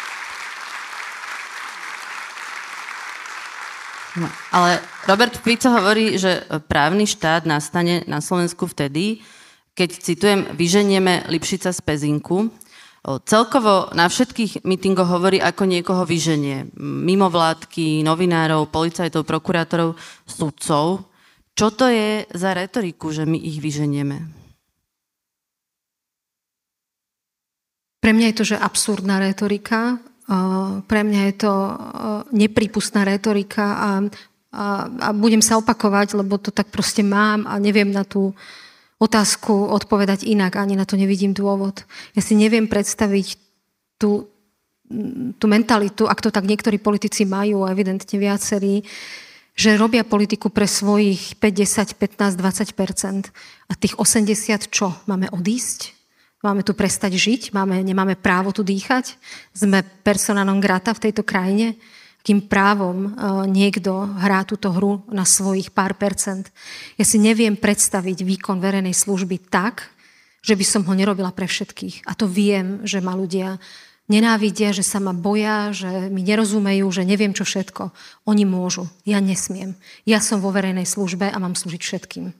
Speaker 1: No, ale Robert Fico hovorí, že právny štát nastane na Slovensku vtedy, keď, citujem, vyženieme Lipšica z Pezinku. Celkovo na všetkých mítingoch hovorí, ako niekoho vyženie. Mimovládky, novinárov, policajtov, prokurátorov, sudcov. Čo to je za retoriku, že my ich vyženieme?
Speaker 2: Pre mňa je to, že absurdná retorika, pre mňa je to neprípustná retorika a, a, a budem sa opakovať, lebo to tak proste mám a neviem na tú otázku odpovedať inak, ani na to nevidím dôvod. Ja si neviem predstaviť tú, tú mentalitu, ak to tak niektorí politici majú, evidentne viacerí, že robia politiku pre svojich päť, desať, pätnásť, dvadsať percent a tých osemdesiat čo? Máme odísť? Máme tu prestať žiť? Máme, nemáme právo tu dýchať? Sme persona non grata v tejto krajine? Akým právom uh, niekto hrá túto hru na svojich pár percent? Ja si neviem predstaviť výkon verejnej služby tak, že by som ho nerobila pre všetkých. A to viem, že ma ľudia nenávidia, že sa ma boja, že mi nerozumejú, že neviem čo všetko. Oni môžu. Ja nesmiem. Ja som vo verejnej službe a mám slúžiť všetkým.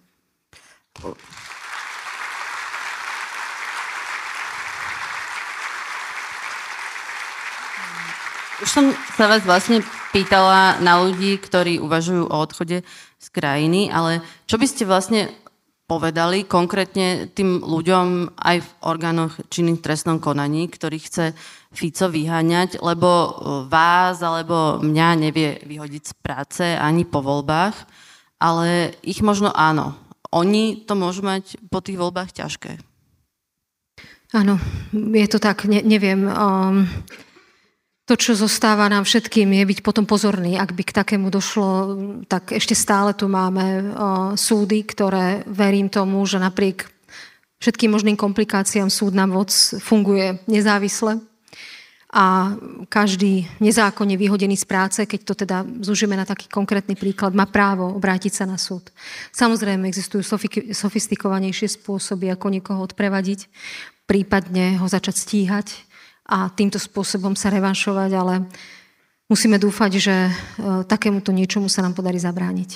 Speaker 1: Už som sa vás vlastne pýtala na ľudí, ktorí uvažujú o odchode z krajiny, ale čo by ste vlastne povedali konkrétne tým ľuďom aj v orgánoch činných v trestnom konaní, ktorých chce Fico vyháňať, lebo vás alebo mňa nevie vyhodiť z práce ani po voľbách, ale ich možno áno. Oni to môžu mať po tých voľbách ťažké.
Speaker 2: Áno, je to tak, ne, neviem... Um... To, čo zostáva nám všetkým, je byť potom pozorný. Ak by k takému došlo, tak ešte stále tu máme o, súdy, ktoré verím tomu, že napriek všetkým možným komplikáciám súdna moc funguje nezávisle a každý nezákonne vyhodený z práce, keď to teda zúžime na taký konkrétny príklad, má právo obrátiť sa na súd. Samozrejme, existujú sofistikovanejšie spôsoby, ako niekoho odprevadiť, prípadne ho začať stíhať a týmto spôsobom sa revanšovať, ale musíme dúfať, že takémuto niečomu sa nám podarí zabrániť.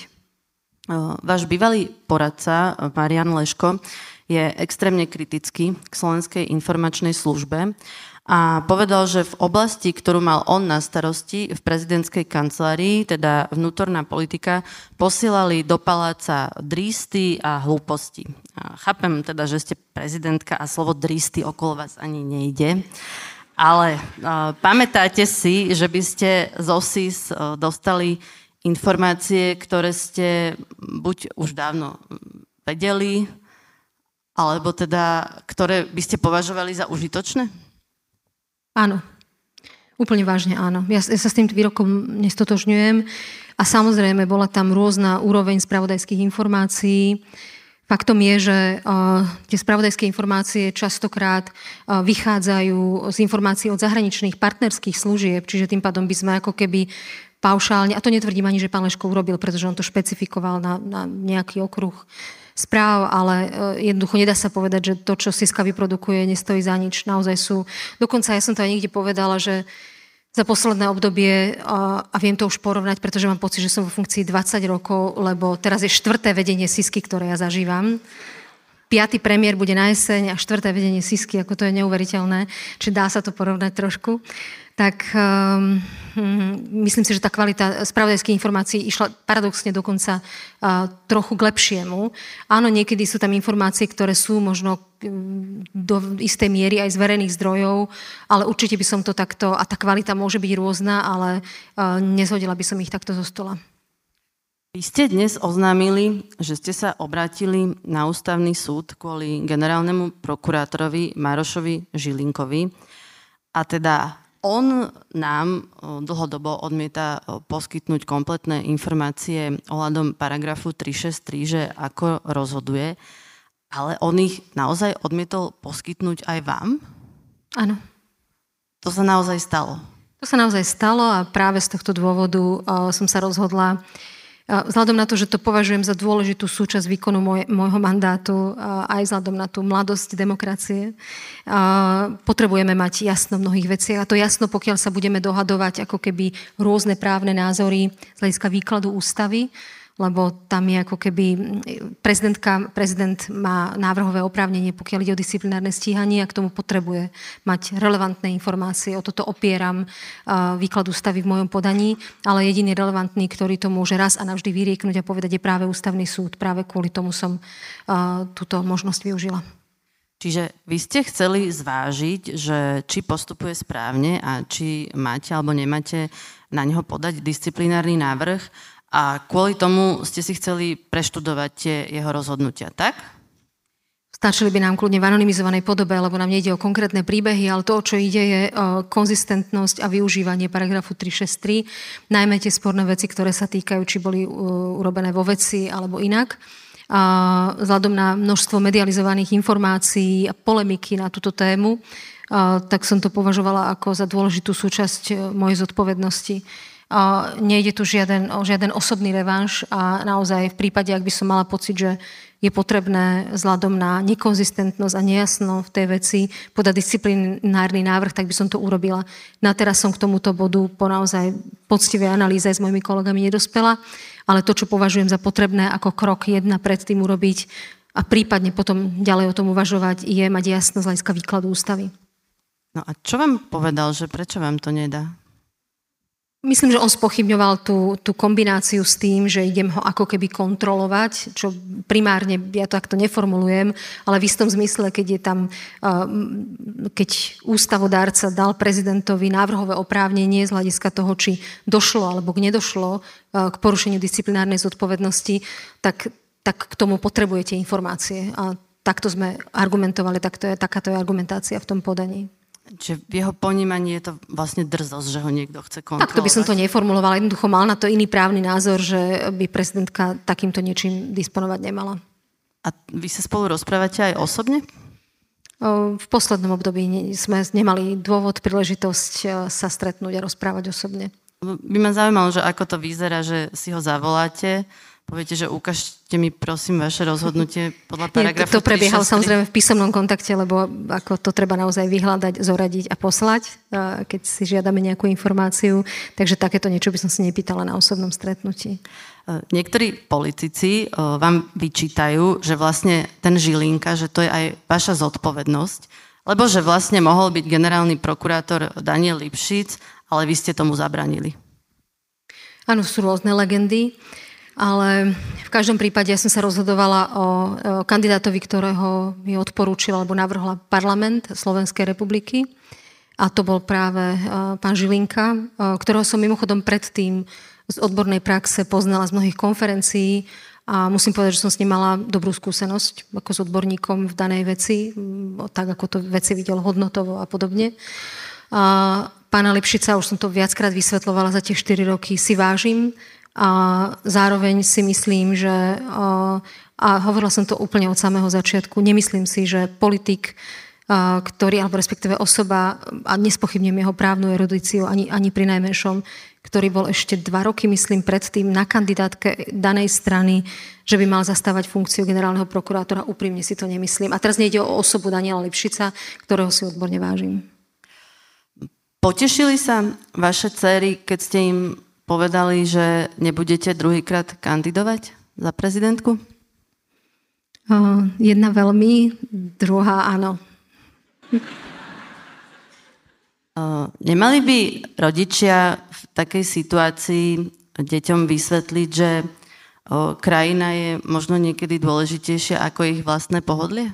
Speaker 1: Váš bývalý poradca, Marian Leško, je extrémne kritický k Slovenskej informačnej službe a povedal, že v oblasti, ktorú mal on na starosti v prezidentskej kancelárii, teda vnútorná politika, posielali do paláca drísty a hlúposti. A chápem teda, že ste prezidentka a slovo drísty okolo vás ani nejde. Ale uh, pamätáte si, že by ste z ó es í es uh, dostali informácie, ktoré ste buď už dávno vedeli, alebo teda, ktoré by ste považovali za užitočné?
Speaker 2: Áno. Úplne vážne áno. Ja, ja sa s tým výrokom nestotožňujem a samozrejme bola tam rôzna úroveň spravodajských informácií. Faktom je, že uh, tie spravodajské informácie častokrát uh, vychádzajú z informácií od zahraničných partnerských služieb, čiže tým pádom by sme ako keby paušálne, a to netvrdím ani, že pán Leško urobil, pretože on to špecifikoval na, na nejaký okruh správ, ale uh, jednoducho nedá sa povedať, že to, čo Siska vyprodukuje, nestojí za nič. Naozaj sú, dokonca ja som to aj niekde povedala, že za posledné obdobie, a viem to už porovnať, pretože mám pocit, že som vo funkcii dvadsať rokov, lebo teraz je štvrté vedenie Sisky, ktoré ja zažívam. Piatý premiér bude na jeseň a štvrté vedenie Sisky, ako to je neuveriteľné. Čiže dá sa to porovnať trošku. Tak um, myslím si, že tá kvalita spravodajských informácií išla paradoxne dokonca uh, trochu k lepšiemu. Áno, niekedy sú tam informácie, ktoré sú možno do istej miery aj z verejných zdrojov, ale určite by som to takto, a tá kvalita môže byť rôzna, ale uh, nezhodila by som ich takto zo stola.
Speaker 1: Vy ste dnes oznámili, že ste sa obrátili na ústavný súd kvôli generálnemu prokurátorovi Marošovi Žilinkovi a teda on nám dlhodobo odmieta poskytnúť kompletné informácie ohľadom paragrafu tri šesť tri, že ako rozhoduje, ale on ich naozaj odmietol poskytnúť aj vám?
Speaker 2: Áno.
Speaker 1: To sa naozaj stalo?
Speaker 2: To sa naozaj stalo a práve z tohto dôvodu uh, som sa rozhodla, uh, vzhľadom na to, že to považujem za dôležitú súčasť výkonu môj, môjho mandátu, uh, aj vzhľadom na tú mladosť demokracie, uh, potrebujeme mať jasno v mnohých veciach. A to jasno, pokiaľ sa budeme dohadovať ako keby rôzne právne názory z hľadiska výkladu ústavy, lebo tam je ako keby prezidentka, prezident má návrhové oprávnenie, pokiaľ ide o disciplinárne stíhanie a k tomu potrebuje mať relevantné informácie. O toto opieram uh, výklad ústavy v mojom podaní, ale jediný relevantný, ktorý to môže raz a navždy vyrieknúť a povedať, je práve ústavný súd. Práve kvôli tomu som uh, túto možnosť využila.
Speaker 1: Čiže vy ste chceli zvážiť, že či postupuje správne a či máte alebo nemáte na neho podať disciplinárny návrh a kvôli tomu ste si chceli preštudovať tie jeho rozhodnutia, tak?
Speaker 2: Stačili by nám kľudne v anonymizovanej podobe, lebo nám nejde o konkrétne príbehy, ale to, o čo ide, je konzistentnosť a využívanie paragrafu tri šesť tri, najmä tie sporné veci, ktoré sa týkajú, či boli urobené vo veci alebo inak. A vzhľadom na množstvo medializovaných informácií a polemiky na túto tému, a tak som to považovala ako za dôležitú súčasť mojej zodpovednosti. A nejde tu žiaden, o žiaden osobný revanš a naozaj v prípade, ak by som mala pocit, že je potrebné vzhľadom na nekonzistentnosť a nejasno v tej veci podať disciplinárny návrh, tak by som to urobila. Na teraz som k tomuto bodu po naozaj poctivej analýze s mojimi kolegami nedospela, ale to, čo považujem za potrebné ako krok jedna pred tým urobiť a prípadne potom ďalej o tom uvažovať, je mať jasno z hľadiska výkladu ústavy.
Speaker 1: No a čo vám povedal, že prečo vám to nedá?
Speaker 2: Myslím, že on spochybňoval tú, tú kombináciu s tým, že idem ho ako keby kontrolovať, čo primárne, ja to takto neformulujem, ale v istom zmysle, keď je tam, keď ústavodárca dal prezidentovi návrhové oprávnenie z hľadiska toho, či došlo alebo nedošlo k porušeniu disciplinárnej zodpovednosti, tak, tak k tomu potrebujete informácie. A takto sme argumentovali, takto je, takáto je argumentácia v tom podaní.
Speaker 1: Čiže v jeho ponímaní je to vlastne drzosť, že ho niekto chce kontrolovať.
Speaker 2: Takto by som to neformulovala. Jednoducho mal na to iný právny názor, že by prezidentka takýmto niečím disponovať nemala.
Speaker 1: A vy sa spolu rozprávate aj osobne?
Speaker 2: V poslednom období sme nemali dôvod, príležitosť sa stretnúť a rozprávať osobne.
Speaker 1: By ma zaujímalo, že ako to vyzerá, že si ho zavoláte, poviete, že ukážte mi prosím vaše rozhodnutie podľa paragrafu
Speaker 2: Nie, to prebiehalo samozrejme v písomnom kontakte, lebo ako to treba naozaj vyhľadať, zoradiť a poslať, keď si žiadame nejakú informáciu. Takže takéto niečo by som si nepýtala na osobnom stretnutí.
Speaker 1: Niektorí politici vám vyčítajú, že vlastne ten Žilinka, že to je aj vaša zodpovednosť, lebo že vlastne mohol byť generálny prokurátor Daniel Lipšic, ale vy ste tomu zabranili.
Speaker 2: Áno, sú rôzne legendy. Ale v každom prípade ja som sa rozhodovala o kandidátovi, ktorého mi odporúčil alebo navrhla parlament Slovenskej republiky. A to bol práve pán Žilinka, ktorého som mimochodom predtým z odbornej praxe poznala z mnohých konferencií a musím povedať, že som s ním mala dobrú skúsenosť ako s odborníkom v danej veci, tak ako to veci videl hodnotovo a podobne. A pána Lipšica, už som to viackrát vysvetľovala za tie štyri roky, si vážim. A zároveň si myslím, že, a hovorila som to úplne od samého začiatku, nemyslím si, že politik, ktorý, alebo respektíve osoba, a nespochybním jeho právnu erudíciu ani, ani pri najmenšom, ktorý bol ešte dva roky, myslím, predtým na kandidátke danej strany, že by mal zastávať funkciu generálneho prokurátora, úprimne si to nemyslím. A teraz nejde o osobu Daniela Lipšica, ktorého si odborne vážim. Potešili
Speaker 1: sa vaše dcery, keď ste im povedali, že nebudete druhýkrát kandidovať za prezidentku?
Speaker 2: Uh, jedna veľmi, druhá áno.
Speaker 1: Uh, nemali by rodičia v takej situácii deťom vysvetliť, že uh, krajina je možno niekedy dôležitejšia ako ich vlastné pohodlie?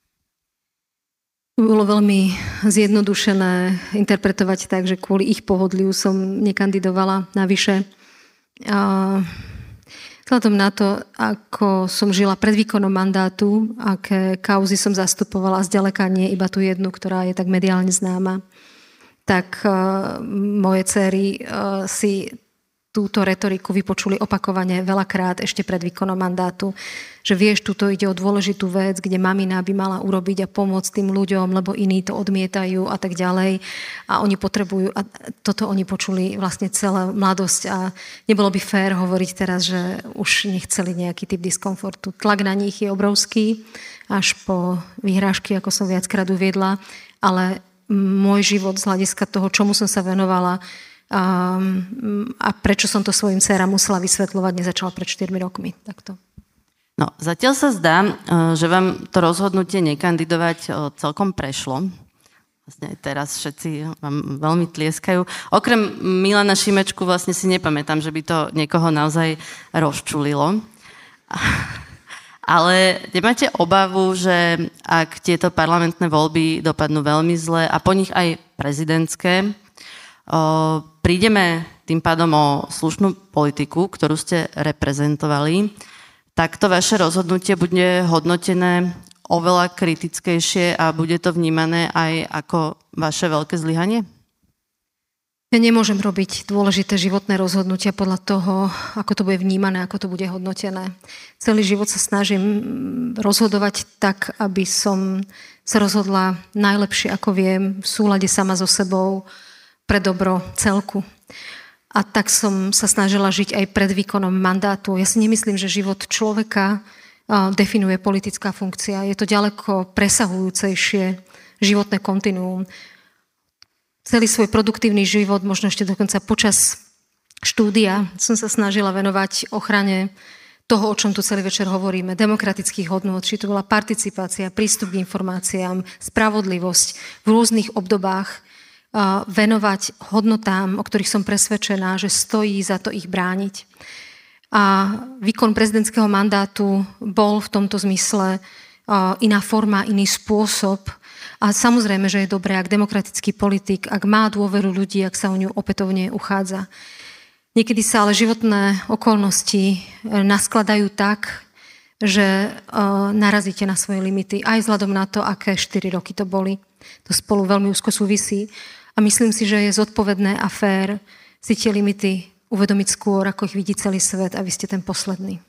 Speaker 2: Bolo veľmi zjednodušené interpretovať tak, že kvôli ich pohodliu som nekandidovala navyše. A vzhľadom na to, ako som žila pred výkonom mandátu, aké kauzy som zastupovala, zďaleka nie iba tú jednu, ktorá je tak mediálne známa, tak uh, moje dcery uh, si túto retoriku vypočuli opakovane veľakrát ešte pred výkonom mandátu, že vieš, tuto ide o dôležitú vec, kde mamina by mala urobiť a pomôcť tým ľuďom, lebo iní to odmietajú a tak ďalej. A oni potrebujú, a toto oni počuli vlastne celá mladosť a nebolo by fér hovoriť teraz, že už nechceli nejaký typ diskomfortu. Tlak na nich je obrovský, až po výhrážky, ako som viackrát uviedla, ale môj život z hľadiska toho, čomu som sa venovala, A, a prečo som to svojim dcerám musela vysvetľovať, nezačala pred štyrmi rokmi. Takto.
Speaker 1: No, zatiaľ sa zdá, že vám to rozhodnutie nekandidovať celkom prešlo. Vlastne aj teraz všetci vám veľmi tlieskajú. Okrem Milana Šimečku vlastne si nepamätám, že by to niekoho naozaj rozčulilo. Ale nemáte obavu, že ak tieto parlamentné voľby dopadnú veľmi zle a po nich aj prezidentské, o, prídeme tým pádom o slušnú politiku, ktorú ste reprezentovali, tak to vaše rozhodnutie bude hodnotené oveľa kritickejšie a bude to vnímané aj ako vaše veľké zlyhanie?
Speaker 2: Ja nemôžem robiť dôležité životné rozhodnutia podľa toho, ako to bude vnímané, ako to bude hodnotené. Celý život sa snažím rozhodovať tak, aby som sa rozhodla najlepšie, ako viem, v súlade sama so sebou, pre dobro celku. A tak som sa snažila žiť aj pred výkonom mandátu. Ja si nemyslím, že život človeka definuje politická funkcia. Je to ďaleko presahujúcejšie životné kontinuum. Celý svoj produktívny život, možno ešte dokonca počas štúdia, som sa snažila venovať ochrane toho, o čom tu celý večer hovoríme, demokratických hodnôt, či to bola participácia, prístup k informáciám, spravodlivosť v rôznych obdobách, venovať hodnotám, o ktorých som presvedčená, že stojí za to ich brániť. A výkon prezidentského mandátu bol v tomto zmysle iná forma, iný spôsob. A samozrejme, že je dobré, ak demokratický politik, ak má dôveru ľudí, ak sa o ňu opätovne uchádza. Niekedy sa ale životné okolnosti naskladajú tak, že narazíte na svoje limity, aj vzhľadom na to, aké štyri roky to boli. To spolu veľmi úzko súvisí. A myslím si, že je zodpovedné a fér si tie limity uvedomiť skôr, ako ich vidí celý svet, a vy ste ten posledný.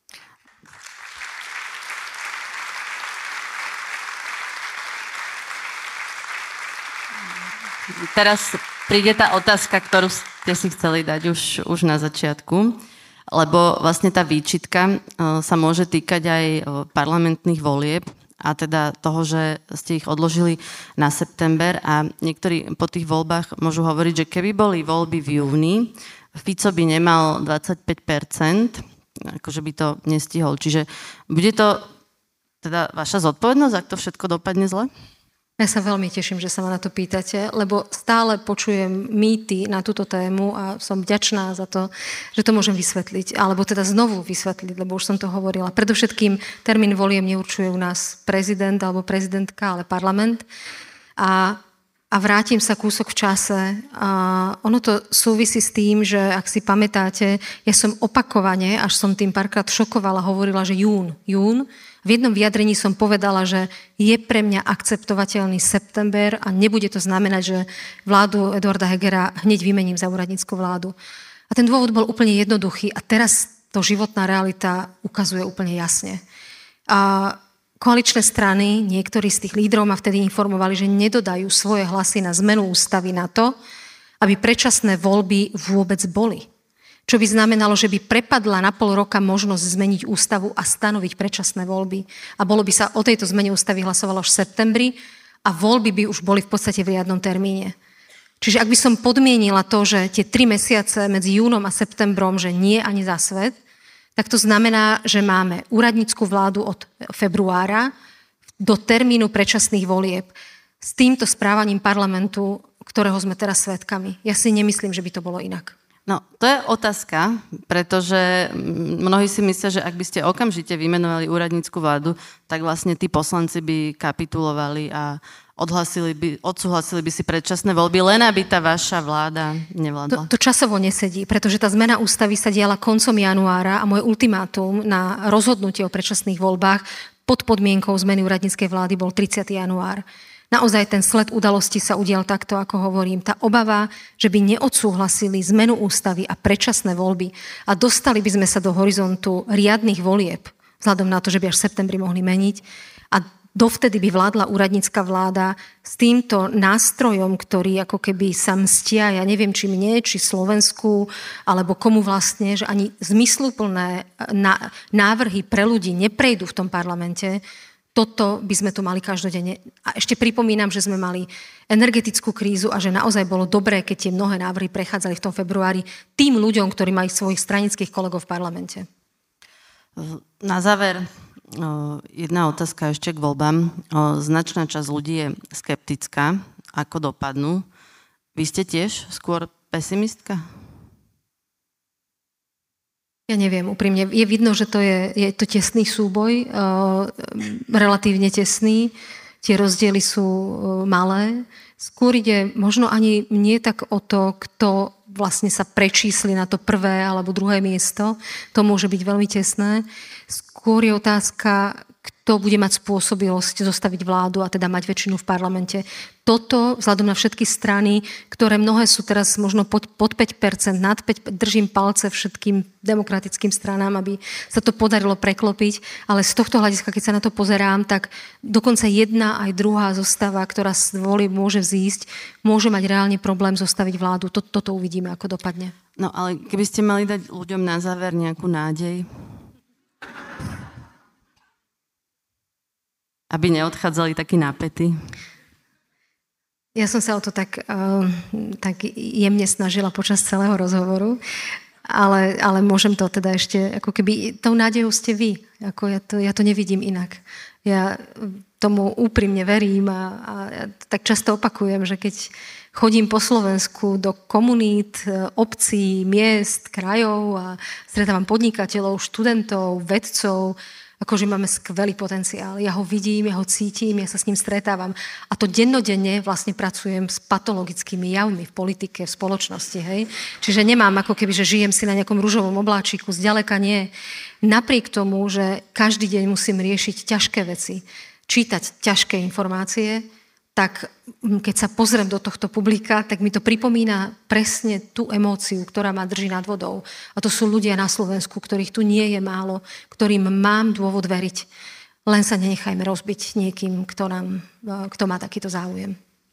Speaker 1: Teraz príde tá otázka, ktorú ste si chceli dať už, už na začiatku, lebo vlastne tá výčitka sa môže týkať aj parlamentných volieb a teda toho, že ste ich odložili na september a niektorí po tých voľbách môžu hovoriť, že keby boli voľby v júni, Fico by nemal dvadsaťpäť percent, akože by to nestihol. Čiže bude to teda vaša zodpovednosť, ak to všetko dopadne zle?
Speaker 2: Ja sa veľmi teším, že sa ma na to pýtate, lebo stále počujem mýty na túto tému a som vďačná za to, že to môžem vysvetliť, alebo teda znovu vysvetliť, lebo už som to hovorila. Predovšetkým termín voliem neurčuje u nás prezident alebo prezidentka, ale parlament. A, a vrátim sa kúsok v čase. A ono to súvisí s tým, že ak si pamätáte, ja som opakovane, až som tým párkrát šokovala, hovorila, že jún, jún, v jednom vyjadrení som povedala, že je pre mňa akceptovateľný september a nebude to znamenať, že vládu Eduarda Hegera hneď vymením za úradnícku vládu. A ten dôvod bol úplne jednoduchý a teraz to životná realita ukazuje úplne jasne. A koaličné strany, niektorí z tých lídrov ma vtedy informovali, že nedodajú svoje hlasy na zmenu ústavy na to, aby predčasné voľby vôbec boli. Čo by znamenalo, že by prepadla na pol roka možnosť zmeniť ústavu a stanoviť predčasné voľby. A bolo by sa o tejto zmene ústavy hlasovalo až v septembri a voľby by už boli v podstate v riadnom termíne. Čiže ak by som podmienila to, že tie tri mesiace medzi júnom a septembrom, že nie ani za svet, tak to znamená, že máme úradnícku vládu od februára do termínu predčasných volieb. S týmto správaním parlamentu, ktorého sme teraz svedkami. Ja si nemyslím, že by to bolo inak.
Speaker 1: No, to je otázka, pretože mnohí si myslia, že ak by ste okamžite vymenovali úradnícku vládu, tak vlastne tí poslanci by kapitulovali a odhlasili by, odsúhlasili by si predčasné voľby, len aby tá vaša vláda nevládla.
Speaker 2: To, to časovo nesedí, pretože tá zmena ústavy sa diala koncom januára a moje ultimátum na rozhodnutie o predčasných voľbách pod podmienkou zmeny úradníckej vlády bol tridsiateho januára. Naozaj ten sled udalosti sa udial takto, ako hovorím. Tá obava, že by neodsúhlasili zmenu ústavy a predčasné voľby a dostali by sme sa do horizontu riadnych volieb, vzhľadom na to, že by až v septembri mohli meniť a dovtedy by vládla úradnícka vláda s týmto nástrojom, ktorý ako keby sa mstia, ja neviem, či mne, či Slovensku, alebo komu vlastne, že ani zmysluplné návrhy pre ľudí neprejdú v tom parlamente. Toto by sme tu mali každodenne. A ešte pripomínam, že sme mali energetickú krízu a že naozaj bolo dobré, keď tie mnohé návrhy prechádzali v tom februári tým ľuďom, ktorí majú svojich stranických kolegov v parlamente.
Speaker 1: Na záver jedna otázka ešte k voľbám. Značná časť ľudí je skeptická, ako dopadnú. Vy ste tiež skôr pesimistka?
Speaker 2: Ja neviem, úprimne. Je vidno, že to je, je to tesný súboj, uh, relatívne tesný. Tie rozdiely sú uh, malé. Skôr ide možno ani nie tak o to, kto vlastne sa prečísli na to prvé alebo druhé miesto. To môže byť veľmi tesné. Skôr je otázka, kto bude mať spôsobilosť zostaviť vládu a teda mať väčšinu v parlamente. Toto, vzhľadom na všetky strany, ktoré mnohé sú teraz možno pod, pod päť percent, nad päť percent, držím palce všetkým demokratickým stranám, aby sa to podarilo preklopiť, ale z tohto hľadiska, keď sa na to pozerám, tak dokonca jedna aj druhá zostava, ktorá z volieb môže vzísť, môže mať reálne problém zostaviť vládu. Toto, toto uvidíme, ako dopadne.
Speaker 1: No ale keby ste mali dať ľuďom na záver nejakú nádej, aby neodchádzali takí napätí.
Speaker 2: Ja som sa o to tak, uh, tak jemne snažila počas celého rozhovoru, ale, ale môžem to teda ešte, ako keby tou nádejou ste vy. Ako ja, to, ja to nevidím inak. Ja tomu úprimne verím a, a ja tak často opakujem, že keď chodím po Slovensku do komunít, obcí, miest, krajov a stretávam podnikateľov, študentov, vedcov, akože máme skvelý potenciál. Ja ho vidím, ja ho cítim, ja sa s ním stretávam. A to dennodenne vlastne pracujem s patologickými javmi v politike, v spoločnosti. Hej? Čiže nemám ako keby, že žijem si na nejakom ružovom obláčiku, zďaleka nie. Napriek tomu, že každý deň musím riešiť ťažké veci, čítať ťažké informácie, tak keď sa pozriem do tohto publika, tak mi to pripomína presne tú emóciu, ktorá ma drží nad vodou. A to sú ľudia na Slovensku, ktorých tu nie je málo, ktorým mám dôvod veriť. Len sa nenechajme rozbiť niekým, kto, nám, kto má takýto záujem.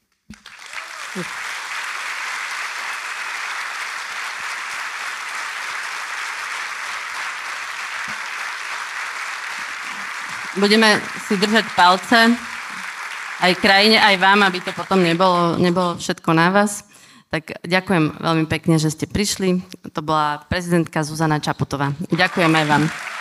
Speaker 1: Budeme si držať palce aj krajine, aj vám, aby to potom nebolo, nebolo všetko na vás. Tak ďakujem veľmi pekne, že ste prišli. To bola prezidentka Zuzana Čaputová. Ďakujem aj vám.